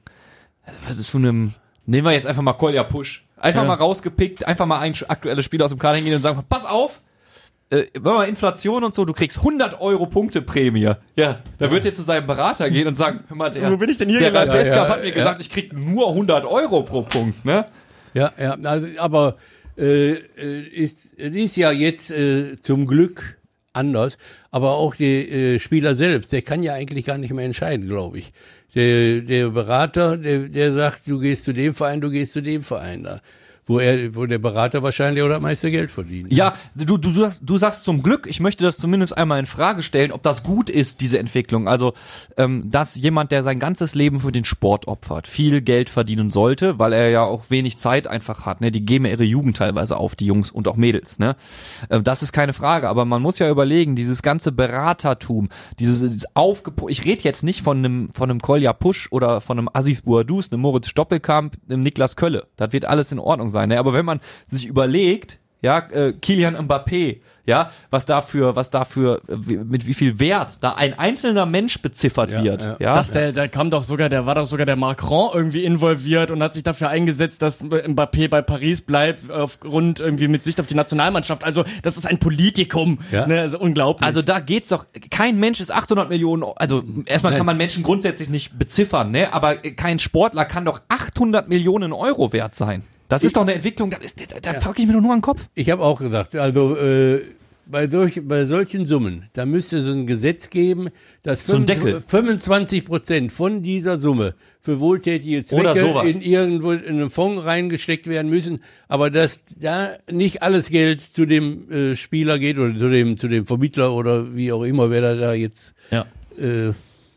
zu einem, nehmen wir jetzt einfach mal Kolja Pusch. Einfach Ja. mal rausgepickt, einfach mal ein aktuelles Spiel aus dem Kader hingehen und sagen, pass auf, äh, wenn mal Inflation und so, du kriegst hundert Euro Punkte Prämie. Ja, da wird jetzt zu seinem Berater gehen und sagen, hör mal, der, Wo bin ich denn hier der Ralf gelandet? Wesker Ja, ja, hat mir ja. gesagt, ich krieg nur hundert Euro pro Punkt, ne? Ja, ja, also, aber äh, äh, ist, es ist ja jetzt äh, zum Glück anders, aber auch der äh, Spieler selbst, der kann ja eigentlich gar nicht mehr entscheiden, glaube ich. Der, der Berater, der, der sagt, du gehst zu dem Verein, du gehst zu dem Verein da. Wo er, wo der Berater wahrscheinlich oder meiste Geld verdient. Ja, du, du, sagst, du sagst zum Glück, ich möchte das zumindest einmal in Frage stellen, ob das gut ist, diese Entwicklung. Also, ähm, dass jemand, der sein ganzes Leben für den Sport opfert, viel Geld verdienen sollte, weil er ja auch wenig Zeit einfach hat. Ne? Die geben ja ihre Jugend teilweise auf, die Jungs und auch Mädels. Ne? Äh, das ist keine Frage, aber man muss ja überlegen, dieses ganze Beratertum, dieses, dieses Aufgepo... Ich rede jetzt nicht von einem von einem Kolja Pusch oder von einem Aziz Bouadouz, einem Moritz Stoppelkamp, einem Niklas Kölle. Das wird alles in Ordnung sein. Ne? Aber wenn man sich überlegt, ja, äh, Kylian Mbappé, ja, was dafür, was dafür, äh, mit wie viel Wert da ein einzelner Mensch beziffert Ja, wird, ja. ja. Dass der, da kam doch sogar, der war doch sogar der Macron irgendwie involviert und hat sich dafür eingesetzt, dass Mbappé bei Paris bleibt, aufgrund irgendwie mit Sicht auf die Nationalmannschaft. Also, das ist ein Politikum, Ja. ne, also unglaublich. Also da geht's doch, kein Mensch ist achthundert Millionen, also erstmal kann man Menschen grundsätzlich nicht beziffern, ne, aber kein Sportler kann doch achthundert Millionen Euro wert sein. Das ist doch eine Entwicklung, das ist, da, da ja. pack ich mir doch nur an den Kopf. Ich habe auch gesagt, also äh, bei, solch, bei solchen Summen, da müsste es ein Gesetz geben, dass So ein Deckel. fünfundzwanzig Prozent von dieser Summe für wohltätige Oder Zwecke sowas. in irgendwo in einen Fonds reingesteckt werden müssen, aber dass da nicht alles Geld zu dem äh, Spieler geht oder zu dem zu dem Vermittler oder wie auch immer, wer da, da jetzt ja. äh,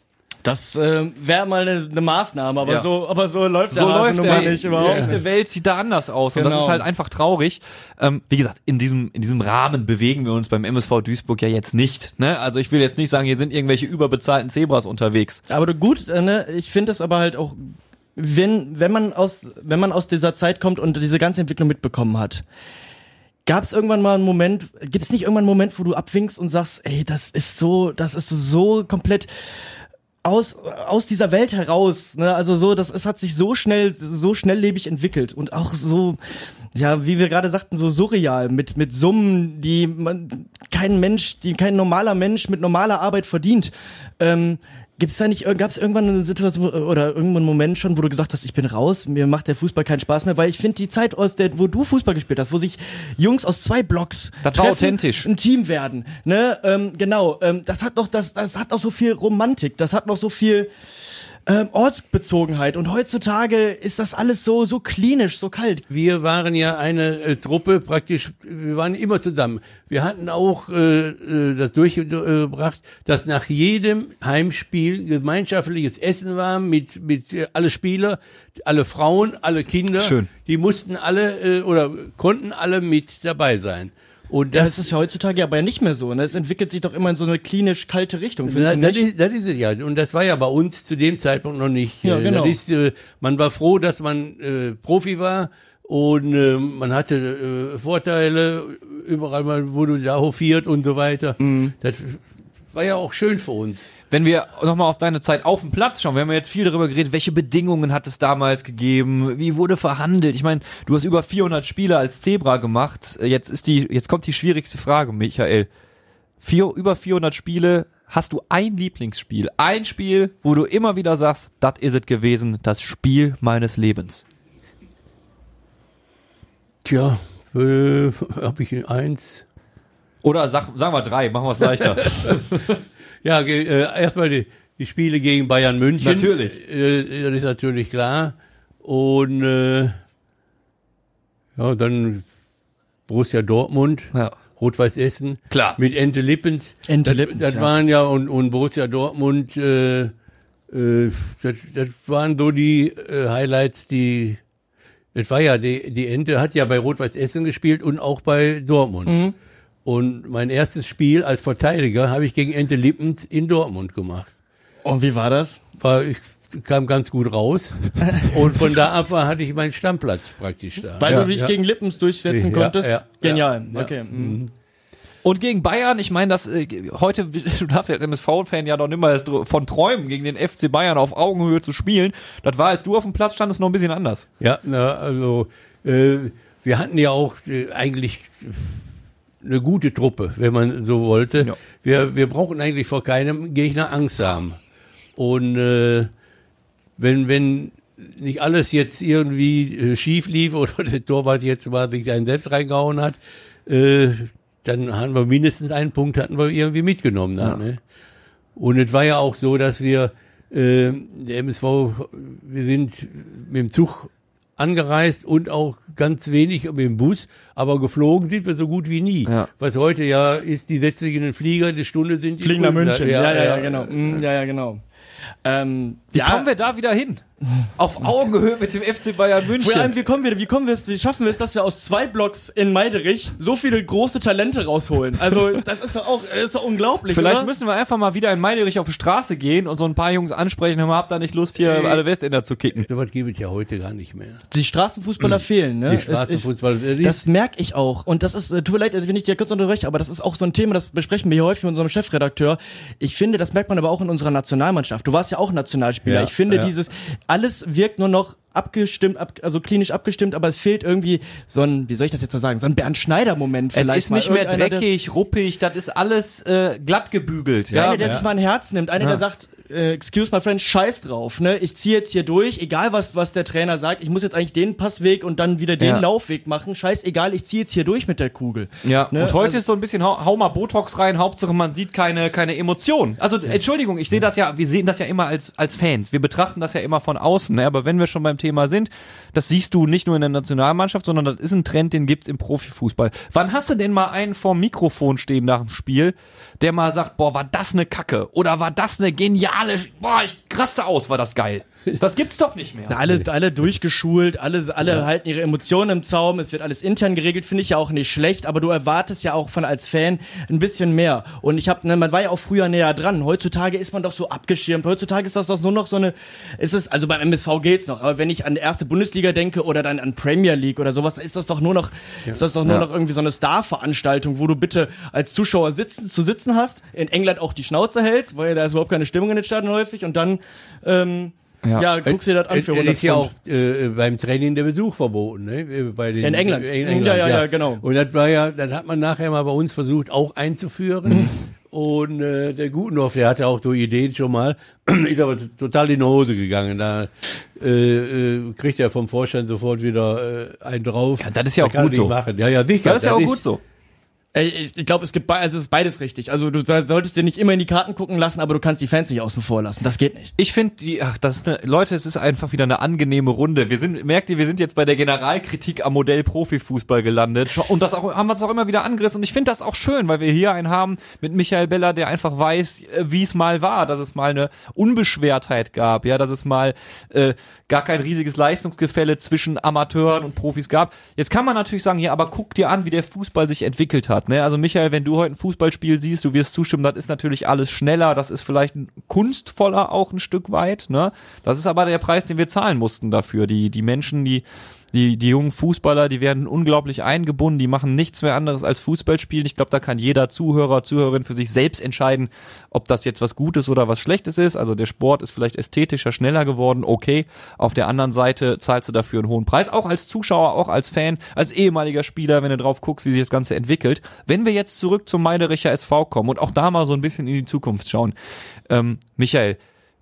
Das äh, wäre mal eine ne Maßnahme, aber Ja. so, aber so läuft So der Hase läuft nun der, mal nicht die überhaupt. echte Welt sieht da anders aus und das Genau. ist halt einfach traurig. Ähm, wie gesagt, in diesem in diesem Rahmen bewegen wir uns beim M S V Duisburg ja jetzt nicht. Ne? Also ich will jetzt nicht sagen, hier sind irgendwelche überbezahlten Zebras unterwegs. Aber du, gut, äh, ne, ich finde es aber halt auch, wenn wenn man aus wenn man aus dieser Zeit kommt und diese ganze Entwicklung mitbekommen hat. Gab es irgendwann mal einen Moment, gibt es nicht irgendwann einen Moment, wo du abwinkst und sagst, ey, das ist so, das ist so komplett aus aus dieser Welt heraus, ne? Also so, das es hat sich so schnell so schnelllebig entwickelt und auch so, ja, wie wir gerade sagten, so surreal mit mit Summen, die man kein Mensch, die kein normaler Mensch mit normaler Arbeit verdient. Ähm, Gibt's da nicht, gab's irgendwann eine Situation oder irgendwann einen Moment schon, wo du gesagt hast, ich bin raus, mir macht der Fußball keinen Spaß mehr, weil ich finde die Zeit aus der, wo du Fußball gespielt hast, wo sich Jungs aus zwei Blocks Das war authentisch. ein Team werden, ne, ähm, genau, ähm, das hat noch, das, das hat noch so viel Romantik, das hat noch so viel ähm, Ortsbezogenheit und heutzutage ist das alles so, so klinisch, so kalt. Wir waren ja eine äh, Truppe, praktisch, wir waren immer zusammen. Wir hatten auch äh, äh, das durchgebracht, dass nach jedem Heimspiel gemeinschaftliches Essen war mit mit äh, alle Spieler, alle Frauen, alle Kinder. Schön. Die mussten alle äh, oder konnten alle mit dabei sein. Und Ja, das, das ist ja heutzutage aber ja nicht mehr so, ne? Es entwickelt sich doch immer in so eine klinisch kalte Richtung, Na, findest du das, nicht? ist, das ist es ja. Und das war ja bei uns zu dem Zeitpunkt noch nicht. Ja, Äh, genau. Das ist, äh, man war froh, dass man äh, Profi war und äh, man hatte äh, Vorteile, überall mal wurde da hofiert und so weiter. Mhm. Das war ja auch schön für uns. Wenn wir nochmal auf deine Zeit auf dem Platz schauen, wir haben ja jetzt viel darüber geredet, welche Bedingungen hat es damals gegeben, wie wurde verhandelt. Ich meine, du hast über vierhundert Spiele als Zebra gemacht. Jetzt ist die, jetzt kommt die schwierigste Frage, Michael. Vier, über vierhundert Spiele, hast du ein Lieblingsspiel, ein Spiel, wo du immer wieder sagst, das ist es gewesen, das Spiel meines Lebens. Tja, äh, habe ich eins. Oder sag, sagen wir drei, machen wir es leichter. Ja, ge- äh, erstmal die, die Spiele gegen Bayern München. Natürlich. Äh, das ist natürlich klar. Und äh, ja, dann Borussia Dortmund, Ja. Rot-Weiß Essen. Klar. Mit Ente Lippens. Ente das, Lippens, Das ja. waren ja, und, und Borussia Dortmund, äh, äh, das, das waren so die äh, Highlights, die, das war ja, die, die Ente hat ja bei Rot-Weiß Essen gespielt und auch bei Dortmund. Mhm. Und mein erstes Spiel als Verteidiger habe ich gegen Ente Lippens in Dortmund gemacht. Und wie war das? War, ich kam ganz gut raus. Und von da ab war, hatte ich meinen Stammplatz praktisch da. Weil ja, du dich ja. gegen Lippens durchsetzen Ja, konntest? ja, Genial, ja, okay. ja. Mhm. Und gegen Bayern, ich meine, das äh, heute, du darfst ja als M S V-Fan ja noch nicht mal von träumen, gegen den F C Bayern auf Augenhöhe zu spielen. Das war, als du auf dem Platz standest, noch ein bisschen anders. Ja, na, also äh, wir hatten ja auch äh, eigentlich eine gute Truppe, wenn man so wollte. Ja. Wir, wir brauchen eigentlich vor keinem Gegner Angst haben. Und äh, wenn, wenn nicht alles jetzt irgendwie äh, schief lief oder der Torwart jetzt mal sich einen selbst reingehauen hat, äh, dann haben wir mindestens einen Punkt hatten wir irgendwie mitgenommen. Dann, Ja. ne? Und es war ja auch so, dass wir, äh, der M S V, wir sind mit dem Zug angereist und auch ganz wenig mit dem Bus, aber geflogen sind wir so gut wie nie. Ja. Was heute ja ist, die setzen sich in den Flieger, eine Stunde sind die Fliegen nach drüben. München. Ja, ja, ja, genau. Mhm, ja, ja, genau. Ähm, Wie ja, kommen wir da wieder hin? Auf Augenhöhe mit dem F C Bayern München. Vor allem, wie kommen wir, wie kommen wir es, wie schaffen wir es, dass wir aus zwei Blocks in Meiderich so viele große Talente rausholen? Also, das ist doch auch, das ist doch unglaublich, Vielleicht oder? müssen wir einfach mal wieder in Meiderich auf die Straße gehen und so ein paar Jungs ansprechen, hör mal, habt ihr nicht Lust, hier Nee. alle Westender zu kicken? So was gibt es ja heute gar nicht mehr. Die Straßenfußballer fehlen, ne? Die Es- Straßenfußball, ich- das Das ist- merke ich auch. Und das ist, äh, tut mir leid, wenn ich dir kurz unterbreche, aber das ist auch so ein Thema, das besprechen wir hier häufig mit unserem Chefredakteur. Ich finde, das merkt man aber auch in unserer Nationalmannschaft. Du warst ja auch Nationalspieler. Ja, ich finde, ja. dieses, alles wirkt nur noch abgestimmt, ab, also klinisch abgestimmt, aber es fehlt irgendwie so ein, wie soll ich das jetzt so sagen, so ein Bernd Schneider-Moment vielleicht. Es ist nicht mal. mehr Irgendeiner, der- dreckig, ruppig, das ist alles äh, glatt gebügelt. Einer, Ja, der ja. sich mal ein Herz nimmt, einer, Ja. der sagt, äh, excuse my friend, scheiß drauf, ne? Ich ziehe jetzt hier durch, egal was was der Trainer sagt, ich muss jetzt eigentlich den Passweg und dann wieder den Ja. Laufweg machen, scheißegal, ich ziehe jetzt hier durch mit der Kugel. Ja, Ne? und heute Also- ist so ein bisschen, hau, hau mal Botox rein, Hauptsache man sieht keine, keine Emotionen. Also, Entschuldigung, ich sehe das ja, wir sehen das ja immer als, als Fans. Wir betrachten das ja immer von außen, ne? Aber wenn wir schon beim Thema sind, das siehst du nicht nur in der Nationalmannschaft, sondern das ist ein Trend, den gibt's im Profifußball. Wann hast du denn mal einen vorm Mikrofon stehen nach dem Spiel, der mal sagt, boah, war das eine Kacke? Oder war das eine geniale, boah, ich raste aus, war das geil. Das gibt's doch nicht mehr. Na, alle, alle durchgeschult, alle, alle halten ihre Emotionen im Zaum, es wird alles intern geregelt, finde ich ja auch nicht schlecht, aber du erwartest ja auch von als Fan ein bisschen mehr. Und ich habe, ne, man war ja auch früher näher dran. Heutzutage ist man doch so abgeschirmt. Heutzutage ist das doch nur noch so eine, ist es, also beim M S V geht's noch, aber wenn ich an die erste Bundesliga denke oder dann an Premier League oder sowas, ist das doch nur noch, ist das doch nur Ja. noch irgendwie so eine Star-Veranstaltung, wo du bitte als Zuschauer sitzen, zu sitzen hast, in England auch die Schnauze hältst, weil da ist überhaupt keine Stimmung in den Stadien häufig und dann, ähm, Ja. ja, guckst dir das an Es, für es hundert ist ja auch Pfund. äh, beim Training der Besuch verboten, ne? Bei den, In England. Ja, ja, ja, genau. Und das war ja, dann hat man nachher mal bei uns versucht, auch einzuführen. Mhm. Und äh, der Gutendorf, der hatte auch so Ideen schon mal, ist aber t- total in die Hose gegangen. Da äh, äh, kriegt er vom Vorstand sofort wieder äh, einen drauf. Ja, das ist ja Da auch kann gut er so. nicht machen. Ja, ja, sicher. Das ist ja auch gut so. Ey, Ich, ich glaube, es gibt, be- also es ist beides richtig. Also du soll- solltest dir nicht immer in die Karten gucken lassen, aber du kannst die Fans nicht außen vor lassen. Das geht nicht. Ich finde die, ach, das ist eine, Leute, es ist einfach wieder eine angenehme Runde. Wir sind, merkt ihr, wir sind jetzt bei der Generalkritik am Modell Profifußball gelandet. Und das auch, haben wir uns auch immer wieder angerissen. Und ich finde das auch schön, weil wir hier einen haben mit Michael Beller, der einfach weiß, äh, wie es mal war, dass es mal eine Unbeschwertheit gab, ja, dass es mal äh, gar kein riesiges Leistungsgefälle zwischen Amateuren und Profis gab. Jetzt kann man natürlich sagen, ja, aber guck dir an, wie der Fußball sich entwickelt hat. Ne? Also Michael, wenn du heute ein Fußballspiel siehst, du wirst zustimmen, das ist natürlich alles schneller, das ist vielleicht ein kunstvoller auch ein Stück weit. Ne? Das ist aber der Preis, den wir zahlen mussten dafür. Die, die Menschen, die Die, die jungen Fußballer, die werden unglaublich eingebunden, die machen nichts mehr anderes als Fußball spielen. Ich glaube, da kann jeder Zuhörer, Zuhörerin für sich selbst entscheiden, ob das jetzt was Gutes oder was Schlechtes ist. Also der Sport ist vielleicht ästhetischer, schneller geworden, okay. Auf der anderen Seite zahlst du dafür einen hohen Preis, auch als Zuschauer, auch als Fan, als ehemaliger Spieler, wenn du drauf guckst, wie sich das Ganze meintelt. Wenn wir jetzt zurück zum Meidericher S V kommen und auch da mal so ein bisschen in die Zukunft schauen. Ähm, Michael,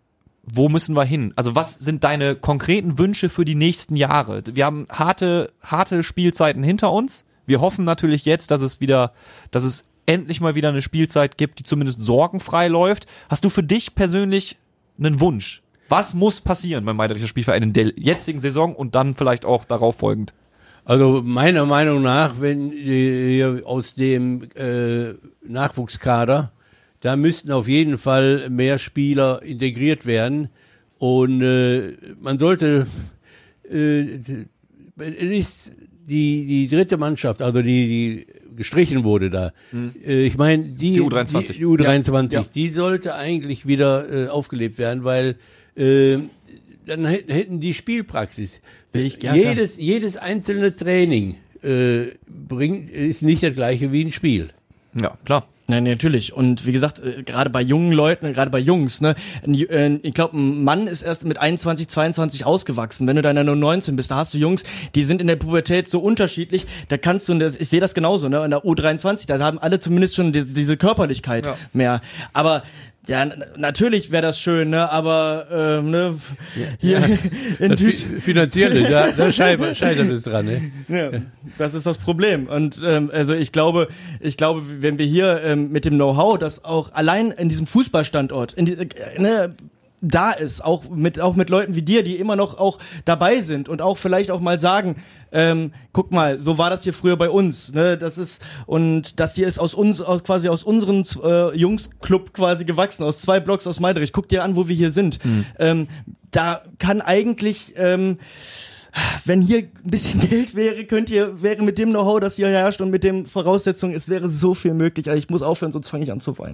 wo müssen wir hin? Also was sind deine konkreten Wünsche für die nächsten Jahre? Wir haben harte, harte Spielzeiten hinter uns. Wir hoffen natürlich jetzt, dass es wieder, dass es endlich mal wieder eine Spielzeit gibt, die zumindest sorgenfrei läuft. Hast du für dich persönlich einen Wunsch? Was muss passieren beim Meidericher Spielverein in der jetzigen Saison und dann vielleicht auch darauf folgend? Also meiner Meinung nach, wenn ihr aus dem äh, Nachwuchskader, da müssten auf jeden Fall mehr Spieler integriert werden und äh, man sollte äh, ist die die dritte Mannschaft, also die die gestrichen wurde da. Hm. Äh, ich meine die, die U dreiundzwanzig, die U dreiundzwanzig, ja. die sollte eigentlich wieder äh, aufgelebt werden, weil äh, dann hätten die Spielpraxis. Ich jedes jedes einzelne Training äh, bringt ist nicht das gleiche wie ein Spiel. Ja, klar. Nein, natürlich. Und wie gesagt, äh, gerade bei jungen Leuten, gerade bei Jungs, ne, äh, ich glaube, ein Mann ist erst mit einundzwanzig, zweiundzwanzig ausgewachsen. Wenn du dann nur neunzehn bist, da hast du Jungs, die sind in der Pubertät so unterschiedlich, da kannst du, ich sehe das genauso, ne, in der U dreiundzwanzig, da haben alle zumindest schon die, diese Körperlichkeit ja. mehr. Aber ja, n- natürlich wäre das schön, ne, aber äh, ne, hier ja, in das Duis- Finanzielle, da, da scheitert, scheitert es dran, ne? Ja, das ist das Problem. Und ähm, also ich glaube, ich glaube, wenn wir hier ähm, mit dem Know-how, das auch allein in diesem Fußballstandort, in die, äh, ne, da ist, auch mit auch mit Leuten wie dir, die immer noch auch dabei sind und auch vielleicht auch mal sagen, ähm, guck mal, so war das hier früher bei uns, ne? Das ist und das hier ist aus uns aus quasi aus unserem äh, Jungsclub quasi gewachsen, aus zwei Blocks aus Meiderich. Guck dir an, wo wir hier sind. Mhm. Ähm, da kann eigentlich ähm, wenn hier ein bisschen Geld wäre, könnt ihr, wäre mit dem Know-how, das hier herrscht und mit den Voraussetzungen, es wäre so viel möglich. Also ich muss aufhören, sonst fange ich an zu weinen.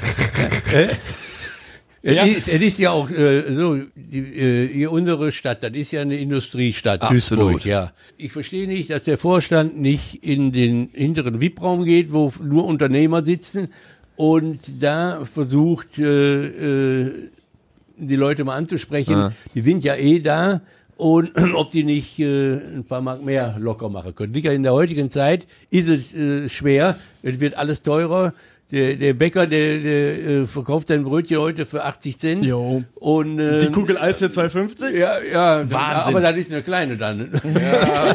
Es ja. ist, ist ja auch äh, so, die, äh, unsere Stadt, das ist ja eine Industriestadt, Duisburg, ja. Ich verstehe nicht, dass der Vorstand nicht in den hinteren V I P-Raum geht, wo nur Unternehmer sitzen und da versucht, äh, äh, die Leute mal anzusprechen. Ja. Die sind ja eh da und ob die nicht äh, ein paar Mark mehr locker machen können. Sicher, in der heutigen Zeit ist es äh, schwer, es wird alles teurer. Der, der Bäcker, der, der äh, verkauft sein Brötchen heute für achtzig Cent. Jo. Und, ähm, die Kugel Eis für zwei fünfzig? Ja, ja. Wahnsinn. Aber das ist eine kleine dann. Ja.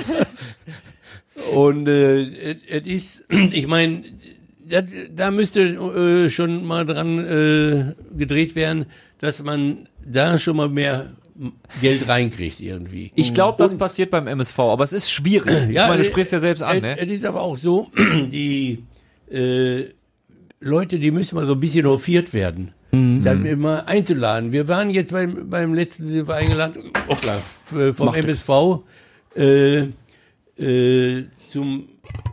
Und äh, es ist, ich meine, da müsste äh, schon mal dran äh, gedreht werden, dass man da schon mal mehr Geld reinkriegt irgendwie. Ich glaube, das passiert beim M S V, aber es ist schwierig. Ich ja, meine, du sprichst ja selbst an, äh, ne? Es ist aber auch so, die äh, Leute, die müssen mal so ein bisschen hofiert werden. Mhm. Dann immer einzuladen. Wir waren jetzt beim, beim letzten, sind wir eingeladen, oh klar, vom Macht M S V äh, äh, zum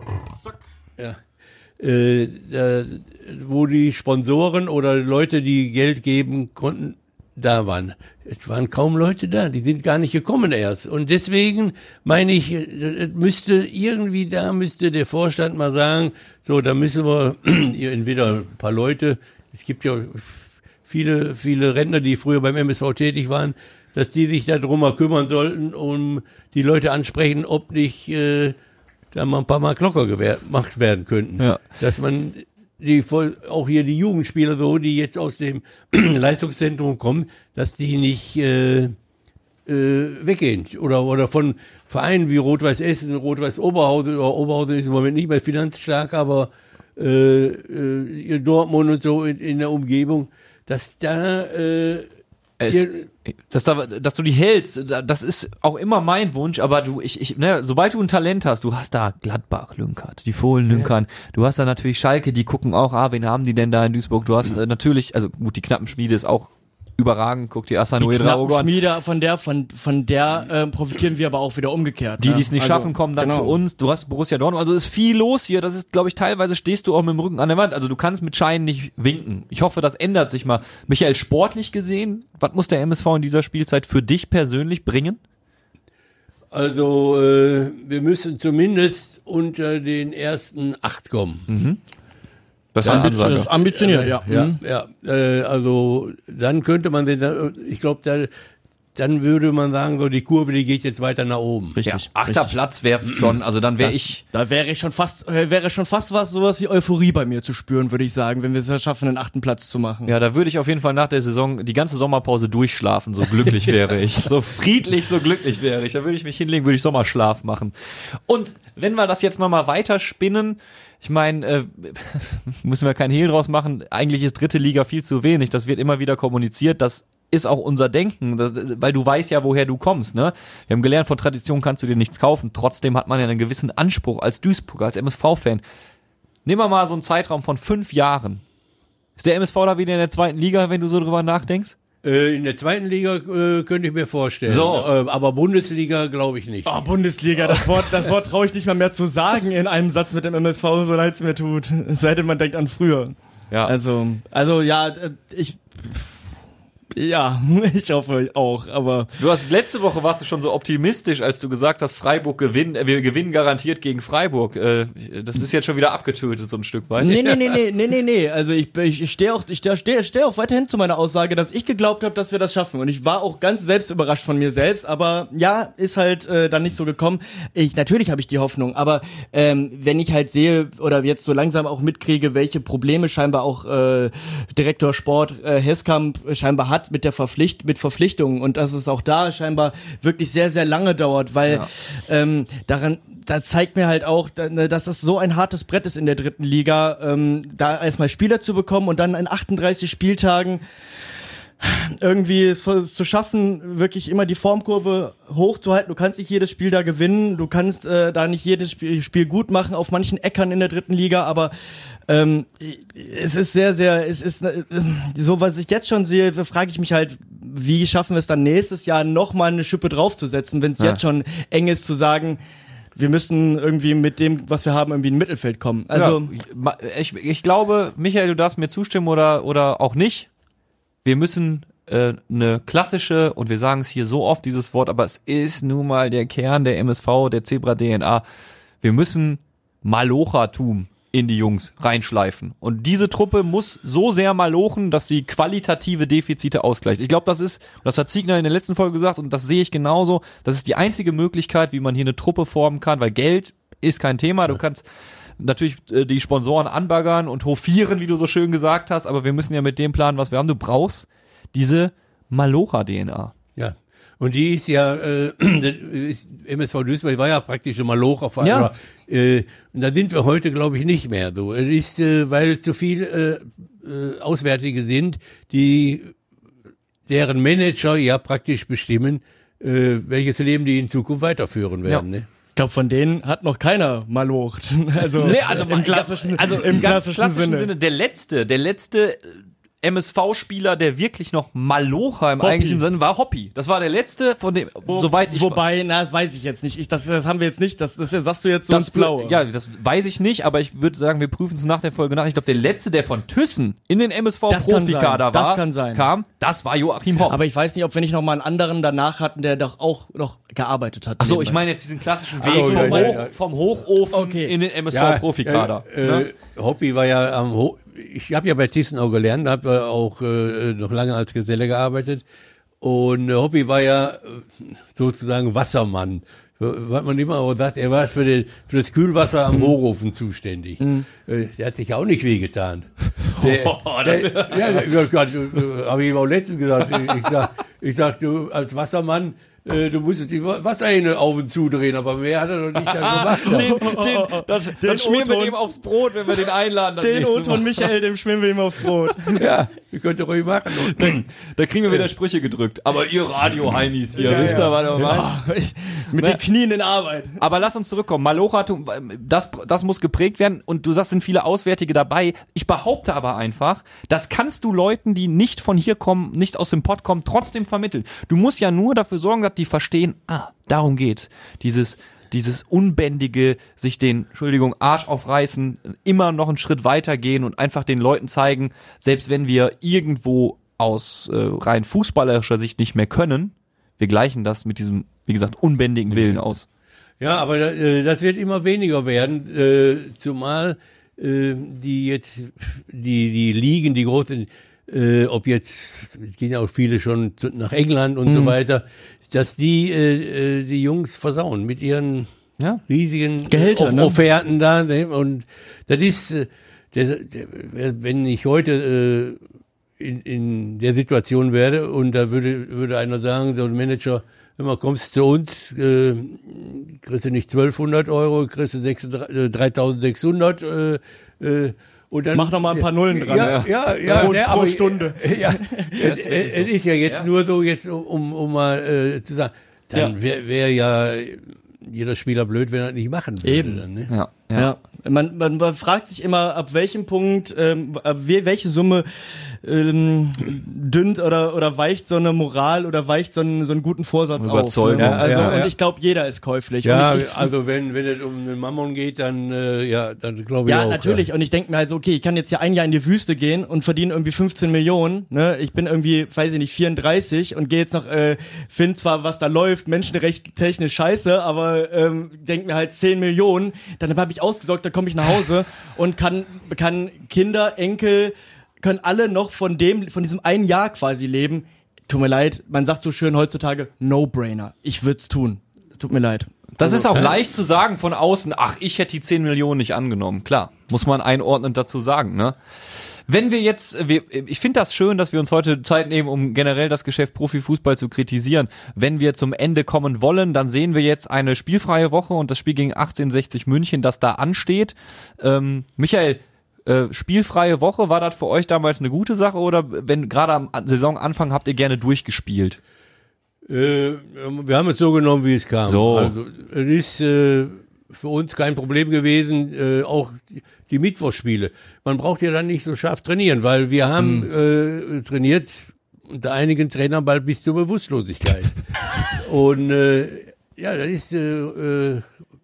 ja, äh, da, wo die Sponsoren oder Leute, die Geld geben konnten, da waren. Es waren kaum Leute da, die sind gar nicht gekommen erst. Und deswegen meine ich, es müsste irgendwie, da müsste der Vorstand mal sagen, so, da müssen wir entweder ein paar Leute, es gibt ja viele, viele Rentner, die früher beim M S V tätig waren, dass die sich darum mal kümmern sollten, um die Leute ansprechen, ob nicht äh, da mal ein paar Mal locker gemacht werden könnten. Ja. Dass man die voll, auch hier die Jugendspieler so, die jetzt aus dem Leistungszentrum kommen, dass die nicht äh, äh, weggehen. Oder oder von Vereinen wie Rot-Weiß Essen, Rot-Weiß Oberhausen, oder Oberhausen ist im Moment nicht mehr finanzstark, aber äh, äh, Dortmund und so in, in der Umgebung, dass da äh, es, dass, da, dass du die hältst, das ist auch immer mein Wunsch, aber du, ich, ich, ne, sobald du ein Talent hast, du hast da Gladbach, Lünkert, die Fohlen, Lünkern, ja. Du hast da natürlich Schalke, die gucken auch, ah, wen haben die denn da in Duisburg, du hast äh, natürlich, also gut, die Knappenschmiede ist auch überragend, guck dir Asanoe Draogo an. Die Knappenschmiede, von der, von, von der ähm, profitieren wir aber auch wieder umgekehrt. Die, ne? die es nicht also, schaffen, kommen dann genau. zu uns. Du hast Borussia Dortmund, also ist viel los hier. Das ist, glaube ich, teilweise stehst du auch mit dem Rücken an der Wand. Also du kannst mit Scheinen nicht winken. Ich hoffe, das ändert sich mal. Michael, sportlich gesehen, was muss der M S V in dieser Spielzeit für dich persönlich bringen? Also äh, wir müssen zumindest unter den ersten acht kommen. Mhm. Das, ja, Ambition, das ist ambitioniert, ja. Ja, mhm. ja äh, also dann könnte man den, ich glaube, da, dann würde man sagen, so die Kurve, die geht jetzt weiter nach oben. Richtig. Ja, achter richtig. Platz wäre schon, also dann wäre ich. Da wäre ich schon fast, wäre schon fast was, sowas wie Euphorie bei mir zu spüren, würde ich sagen, wenn wir es schaffen, den achten Platz zu machen. Ja, da würde ich auf jeden Fall nach der Saison die ganze Sommerpause durchschlafen, so glücklich wäre ich. So friedlich, so glücklich wäre ich. Da würde ich mich hinlegen, würde ich Sommerschlaf machen. Und wenn wir das jetzt nochmal weiterspinnen, ich meine, äh, müssen wir keinen Hehl draus machen, eigentlich ist dritte Liga viel zu wenig. Das wird immer wieder kommuniziert, das ist auch unser Denken, das, weil du weißt ja, woher du kommst, ne? Wir haben gelernt, von Tradition kannst du dir nichts kaufen. Trotzdem hat man ja einen gewissen Anspruch als Duisburger, als M S V-Fan. Nehmen wir mal so einen Zeitraum von fünf Jahren. Ist der M S V da wieder in der zweiten Liga, wenn du so drüber nachdenkst? Äh, in der zweiten Liga äh, könnte ich mir vorstellen. So. Äh, aber Bundesliga glaube ich nicht. Oh, Bundesliga, das Wort, das Wort traue ich nicht mal mehr zu sagen in einem Satz mit dem M S V, so leid es mir tut. Es sei denn, man denkt an früher. Ja. Also, also ja, ich... Ja, ich hoffe auch, aber... Du hast, letzte Woche warst du schon so optimistisch, als du gesagt hast, Freiburg gewinnen, äh, wir gewinnen garantiert gegen Freiburg. Äh, das ist jetzt schon wieder abgetötet, so ein Stück weit. Nee, nee, nee, nee, nee, nee, nee. Also ich, ich, ich stehe auch, ich stehe steh, steh auch weiterhin zu meiner Aussage, dass ich geglaubt habe, dass wir das schaffen. Und ich war auch ganz selbst überrascht von mir selbst, aber ja, ist halt äh, dann nicht so gekommen. Ich, natürlich habe ich die Hoffnung, aber ähm, wenn ich halt sehe oder jetzt so langsam auch mitkriege, welche Probleme scheinbar auch äh, Direktor Sport äh, Heskamp scheinbar hat mit der Verpflicht mit Verpflichtungen und dass es auch da scheinbar wirklich sehr, sehr lange dauert, weil Ja. ähm, daran, da zeigt mir halt auch, dass das so ein hartes Brett ist in der dritten Liga, ähm, da erstmal Spieler zu bekommen und dann in achtunddreißig Spieltagen irgendwie es zu schaffen, wirklich immer die Formkurve hochzuhalten. Du kannst nicht jedes Spiel da gewinnen, du kannst äh, da nicht jedes Spiel, Spiel gut machen auf manchen Äckern in der dritten Liga, aber ähm, es ist sehr, sehr, es ist äh, so, was ich jetzt schon sehe, frage ich mich halt, wie schaffen wir es dann nächstes Jahr nochmal eine Schippe draufzusetzen, wenn es Ja. jetzt schon eng ist zu sagen, wir müssen irgendwie mit dem, was wir haben, irgendwie in Mittelfeld kommen. Also ja, ich, ich glaube, Michael, du darfst mir zustimmen oder, oder auch nicht. Wir müssen äh, eine klassische, und wir sagen es hier so oft, dieses Wort, aber es ist nun mal der Kern der M S V, der Zebra-D N A. Wir müssen Malochertum in die Jungs reinschleifen. Und diese Truppe muss so sehr malochen, dass sie qualitative Defizite ausgleicht. Ich glaube, das ist, das hat Ziegner in der letzten Folge gesagt, und das sehe ich genauso, das ist die einzige Möglichkeit, wie man hier eine Truppe formen kann, weil Geld ist kein Thema. Du kannst natürlich äh, die Sponsoren anbaggern und hofieren, wie du so schön gesagt hast, aber wir müssen ja mit dem planen, was wir haben. Du brauchst diese Malocher-D N A. Ja. Und die ist ja, äh, ist, M S V Duisburg war ja praktisch immer Malocher. Ja. Äh, und da sind wir heute, glaube ich, nicht mehr so. Es ist, äh, weil zu viel äh, äh, Auswärtige sind, die deren Manager ja praktisch bestimmen, äh, welches Leben die in Zukunft weiterführen werden. Ja. Ne? ich glaube, von denen hat noch keiner malocht. Also, Nee, also im klassischen, also im ganz klassischen, klassischen Sinne. Sinne. Der letzte, der letzte M S V-Spieler, der wirklich noch Malocher im Hoppy. eigentlichen Sinne war, Hoppy. Das war der letzte, von dem, Wo, soweit ich Wobei, na, das weiß ich jetzt nicht. Ich, das, das haben wir jetzt nicht. Das, das sagst du jetzt so ins Blaue. Ja, das weiß ich nicht, aber ich würde sagen, wir prüfen es nach der Folge nach. Ich glaube, der letzte, der von Thyssen in den M S Das kann V-Profikader sein. Das war, kann sein. kam, das war Joachim Hopp. Aber ich weiß nicht, ob wir nicht noch mal einen anderen danach hatten, der doch auch noch gearbeitet hat. Ach so, nebenbei. ich meine jetzt diesen klassischen Weg Ach so, vom, ja, ja, Hoch, ja. vom Hochofen Okay. in den M S V-Profikader. Ja, ne? äh, Hoppy war ja am Ho ich habe ja bei Thyssen auch gelernt, habe auch äh, noch lange als Geselle gearbeitet. Und äh, Hoppy war ja äh, sozusagen Wassermann. Was man immer auch sagt, er war für, den, für das Kühlwasser am Hochofen zuständig. Mhm. Äh, der hat sich auch nicht wehgetan. Der, Oh, der, ja, der, Gott, äh, habe ich ihm auch letztens gesagt. Ich sag, ich sag, du als Wassermann, äh, du musstest die Wasserhähne auf und zudrehen, aber mehr hat er noch nicht dann gemacht. Den, den, das, Den das schmieren wir O-Ton. dem aufs Brot, wenn wir den einladen. das Den nächste O-Ton Mal. Michael, dem schwimmen wir ihm aufs Brot. Ja, ihr könnt ihr ruhig machen. Da kriegen wir wieder Sprüche gedrückt. Aber ihr Radio-Heinis hier, Ja, wisst ihr, ja. was wir meinen? Ah, ich, mit den Knien in Arbeit. Aber lass uns zurückkommen. Malochatum, das, das muss geprägt werden. Und du sagst, sind viele Auswärtige dabei. Ich behaupte aber einfach, das kannst du Leuten, die nicht von hier kommen, nicht aus dem Pott kommen, trotzdem vermitteln. Du musst ja nur dafür sorgen, dass die verstehen, ah, darum geht's. Dieses, dieses unbändige, sich den, Entschuldigung, Arsch aufreißen, immer noch einen Schritt weitergehen und einfach den Leuten zeigen, selbst wenn wir irgendwo aus äh, rein fußballerischer Sicht nicht mehr können, wir gleichen das mit diesem, wie gesagt, unbändigen Willen aus. Ja, aber äh, das wird immer weniger werden, äh, zumal äh, die jetzt, die, die Ligen, die großen, äh, ob jetzt, gehen ja auch viele schon zu, nach England und Mhm. so weiter, dass die, äh, äh, die Jungs versauen mit ihren Ja. riesigen Gehälter, Off- ne? Offerten da, ne? Und das ist, äh, der, der, wenn ich heute äh, in, in der Situation wäre und da würde, würde einer sagen, so ein Manager, wenn man kommst zu uns, äh, kriegst du nicht zwölfhundert Euro, kriegst du dreitausendsechshundert äh, äh, Und dann, Mach noch mal ein paar Nullen dran. Ja, ja, ja. Pro, ja pro aber, Stunde. Ja, es, es ist ja jetzt ja. nur so, jetzt um, um mal äh, zu sagen, dann ja. wäre wär ja jeder Spieler blöd, wenn er das nicht machen würde. Eben. Dann, ne? Ja. Ja. ja. Man, man, man fragt sich immer, ab welchem Punkt, ähm, ab welche Summe ähm, dünnt oder oder weicht so eine Moral oder weicht so einen so einen guten Vorsatz Überzeugung. auf. Ne? Also ja, und ja. ich glaube, jeder ist käuflich. Ja, und ich, ich, also wenn wenn es um einen Mammon geht, dann äh, ja, dann glaube ich ja, auch. natürlich. Ja. Und ich denke mir halt so, okay, ich kann jetzt hier ein Jahr in die Wüste gehen und verdiene irgendwie fünfzehn Millionen. Ne? Ich bin irgendwie, weiß ich nicht, vierunddreißig und gehe jetzt noch, äh, find zwar, was da läuft, menschenrechtstechnisch scheiße, aber ähm, denk mir halt zehn Millionen. Dann habe ich ausgesorgt, dann komme ich nach Hause und kann kann Kinder, Enkel, können alle noch von dem, von diesem einen Jahr quasi leben. Tut mir leid, man sagt so schön heutzutage, No-Brainer. Ich würde es tun. Tut mir leid. Das also, ist auch äh? leicht zu sagen von außen, ach, ich hätte die zehn Millionen nicht angenommen. Klar, muss man einordnend dazu sagen, ne? Wenn wir jetzt, wir, ich finde das schön, dass wir uns heute Zeit nehmen, um generell das Geschäft Profifußball zu kritisieren. Wenn wir zum Ende kommen wollen, dann sehen wir jetzt eine spielfreie Woche und das Spiel gegen achtzehnhundertsechzig München, das da ansteht. Ähm, Michael, äh, spielfreie Woche, war das für euch damals eine gute Sache oder wenn gerade am Saisonanfang habt ihr gerne durchgespielt? Äh, wir haben es so genommen, wie es kam. So. Also es ist äh, für uns kein Problem gewesen, äh, auch die, die Mittwochsspiele. Man braucht ja dann nicht so scharf trainieren, weil wir haben mhm. äh, trainiert unter einigen Trainern bald bis zur Bewusstlosigkeit. Und äh, ja, das ist äh, äh,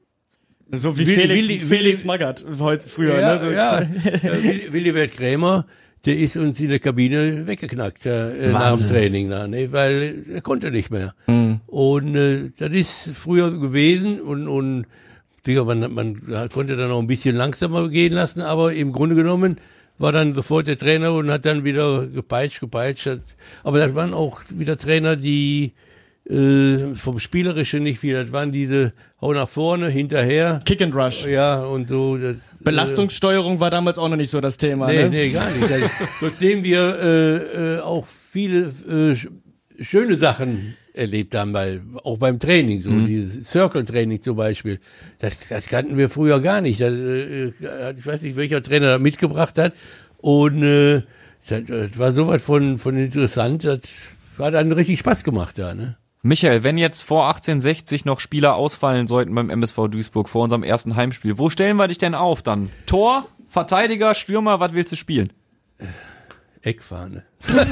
so wie Willi, Felix, Willi, Felix Magath heute früher. Ja, ne? So. ja. ja Willibert Krämer, der ist uns in der Kabine weggeknackt äh, nach dem Training, da, ne, weil er konnte nicht mehr. Mhm. Und äh, das ist früher gewesen und und man, man konnte dann auch ein bisschen langsamer gehen lassen, aber im Grunde genommen war dann sofort der Trainer und hat dann wieder gepeitscht, gepeitscht. Aber das waren auch wieder Trainer, die äh, vom Spielerischen nicht viel, das waren diese Hau nach vorne, hinterher. Kick and Rush. Ja, und so. Das, Belastungssteuerung äh, war damals auch noch nicht so das Thema. Nee, ne? nee, gar nicht. Also, trotzdem wir äh, äh, auch viele äh, schöne Sachen erlebt haben, weil auch beim Training, so mhm. dieses Circle-Training zum Beispiel, das, das kannten wir früher gar nicht. Das, äh, ich weiß nicht, welcher Trainer das mitgebracht hat. Und äh, das, das war sowas von, von interessant, das hat dann richtig Spaß gemacht da, ne? Michael, wenn jetzt vor achtzehnhundertsechzig noch Spieler ausfallen sollten beim M S V Duisburg vor unserem ersten Heimspiel, wo stellen wir dich denn auf dann? Tor, Verteidiger, Stürmer, was willst du spielen? Eckfahne.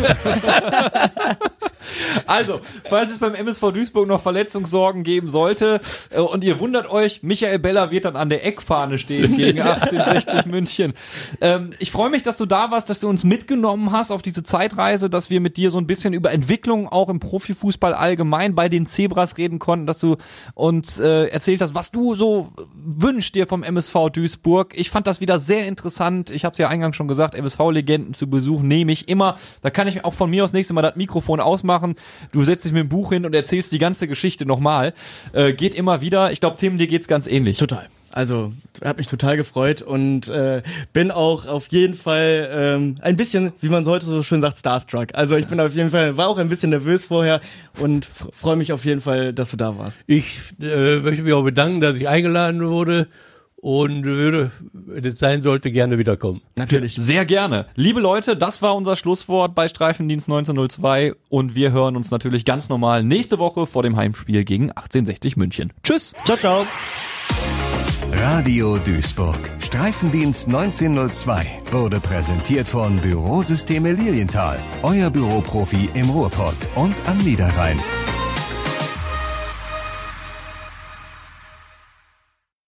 Also, falls es beim M S V Duisburg noch Verletzungssorgen geben sollte äh, und ihr wundert euch, Michael Beller wird dann an der Eckfahne stehen gegen achtzehnhundertsechzig München. Ähm, ich freue mich, dass du da warst, dass du uns mitgenommen hast auf diese Zeitreise, dass wir mit dir so ein bisschen über Entwicklung auch im Profifußball allgemein bei den Zebras reden konnten, dass du uns äh, erzählt hast, was du so wünschst dir vom M S V Duisburg. Ich fand das wieder sehr interessant. Ich habe es ja eingangs schon gesagt, M S V-Legenden zu Besuch nehme ich immer. Da kann ich auch von mir aus nächstes Mal das Mikrofon ausmachen. Du setzt dich mit dem Buch hin und erzählst die ganze Geschichte nochmal. Äh, geht immer wieder. Ich glaube, Tim, dir geht's ganz ähnlich. Total. Also, hat mich total gefreut und äh, bin auch auf jeden Fall ähm, ein bisschen, wie man heute so schön sagt, starstruck. Also ich bin auf jeden Fall, war auch ein bisschen nervös vorher und f- freue mich auf jeden Fall, dass du da warst. Ich äh, möchte mich auch bedanken, dass ich eingeladen wurde. Und würde, wenn es sein sollte, gerne wiederkommen. Natürlich. Sehr gerne. Liebe Leute, das war unser Schlusswort bei Streifendienst neunzehnhundertzwei und wir hören uns natürlich ganz normal nächste Woche vor dem Heimspiel gegen achtzehnhundertsechzig München. Tschüss. Ciao, ciao. Radio Duisburg. Streifendienst neunzehnhundertzwei wurde präsentiert von Bürosysteme Lilienthal. Euer Büroprofi im Ruhrpott und am Niederrhein.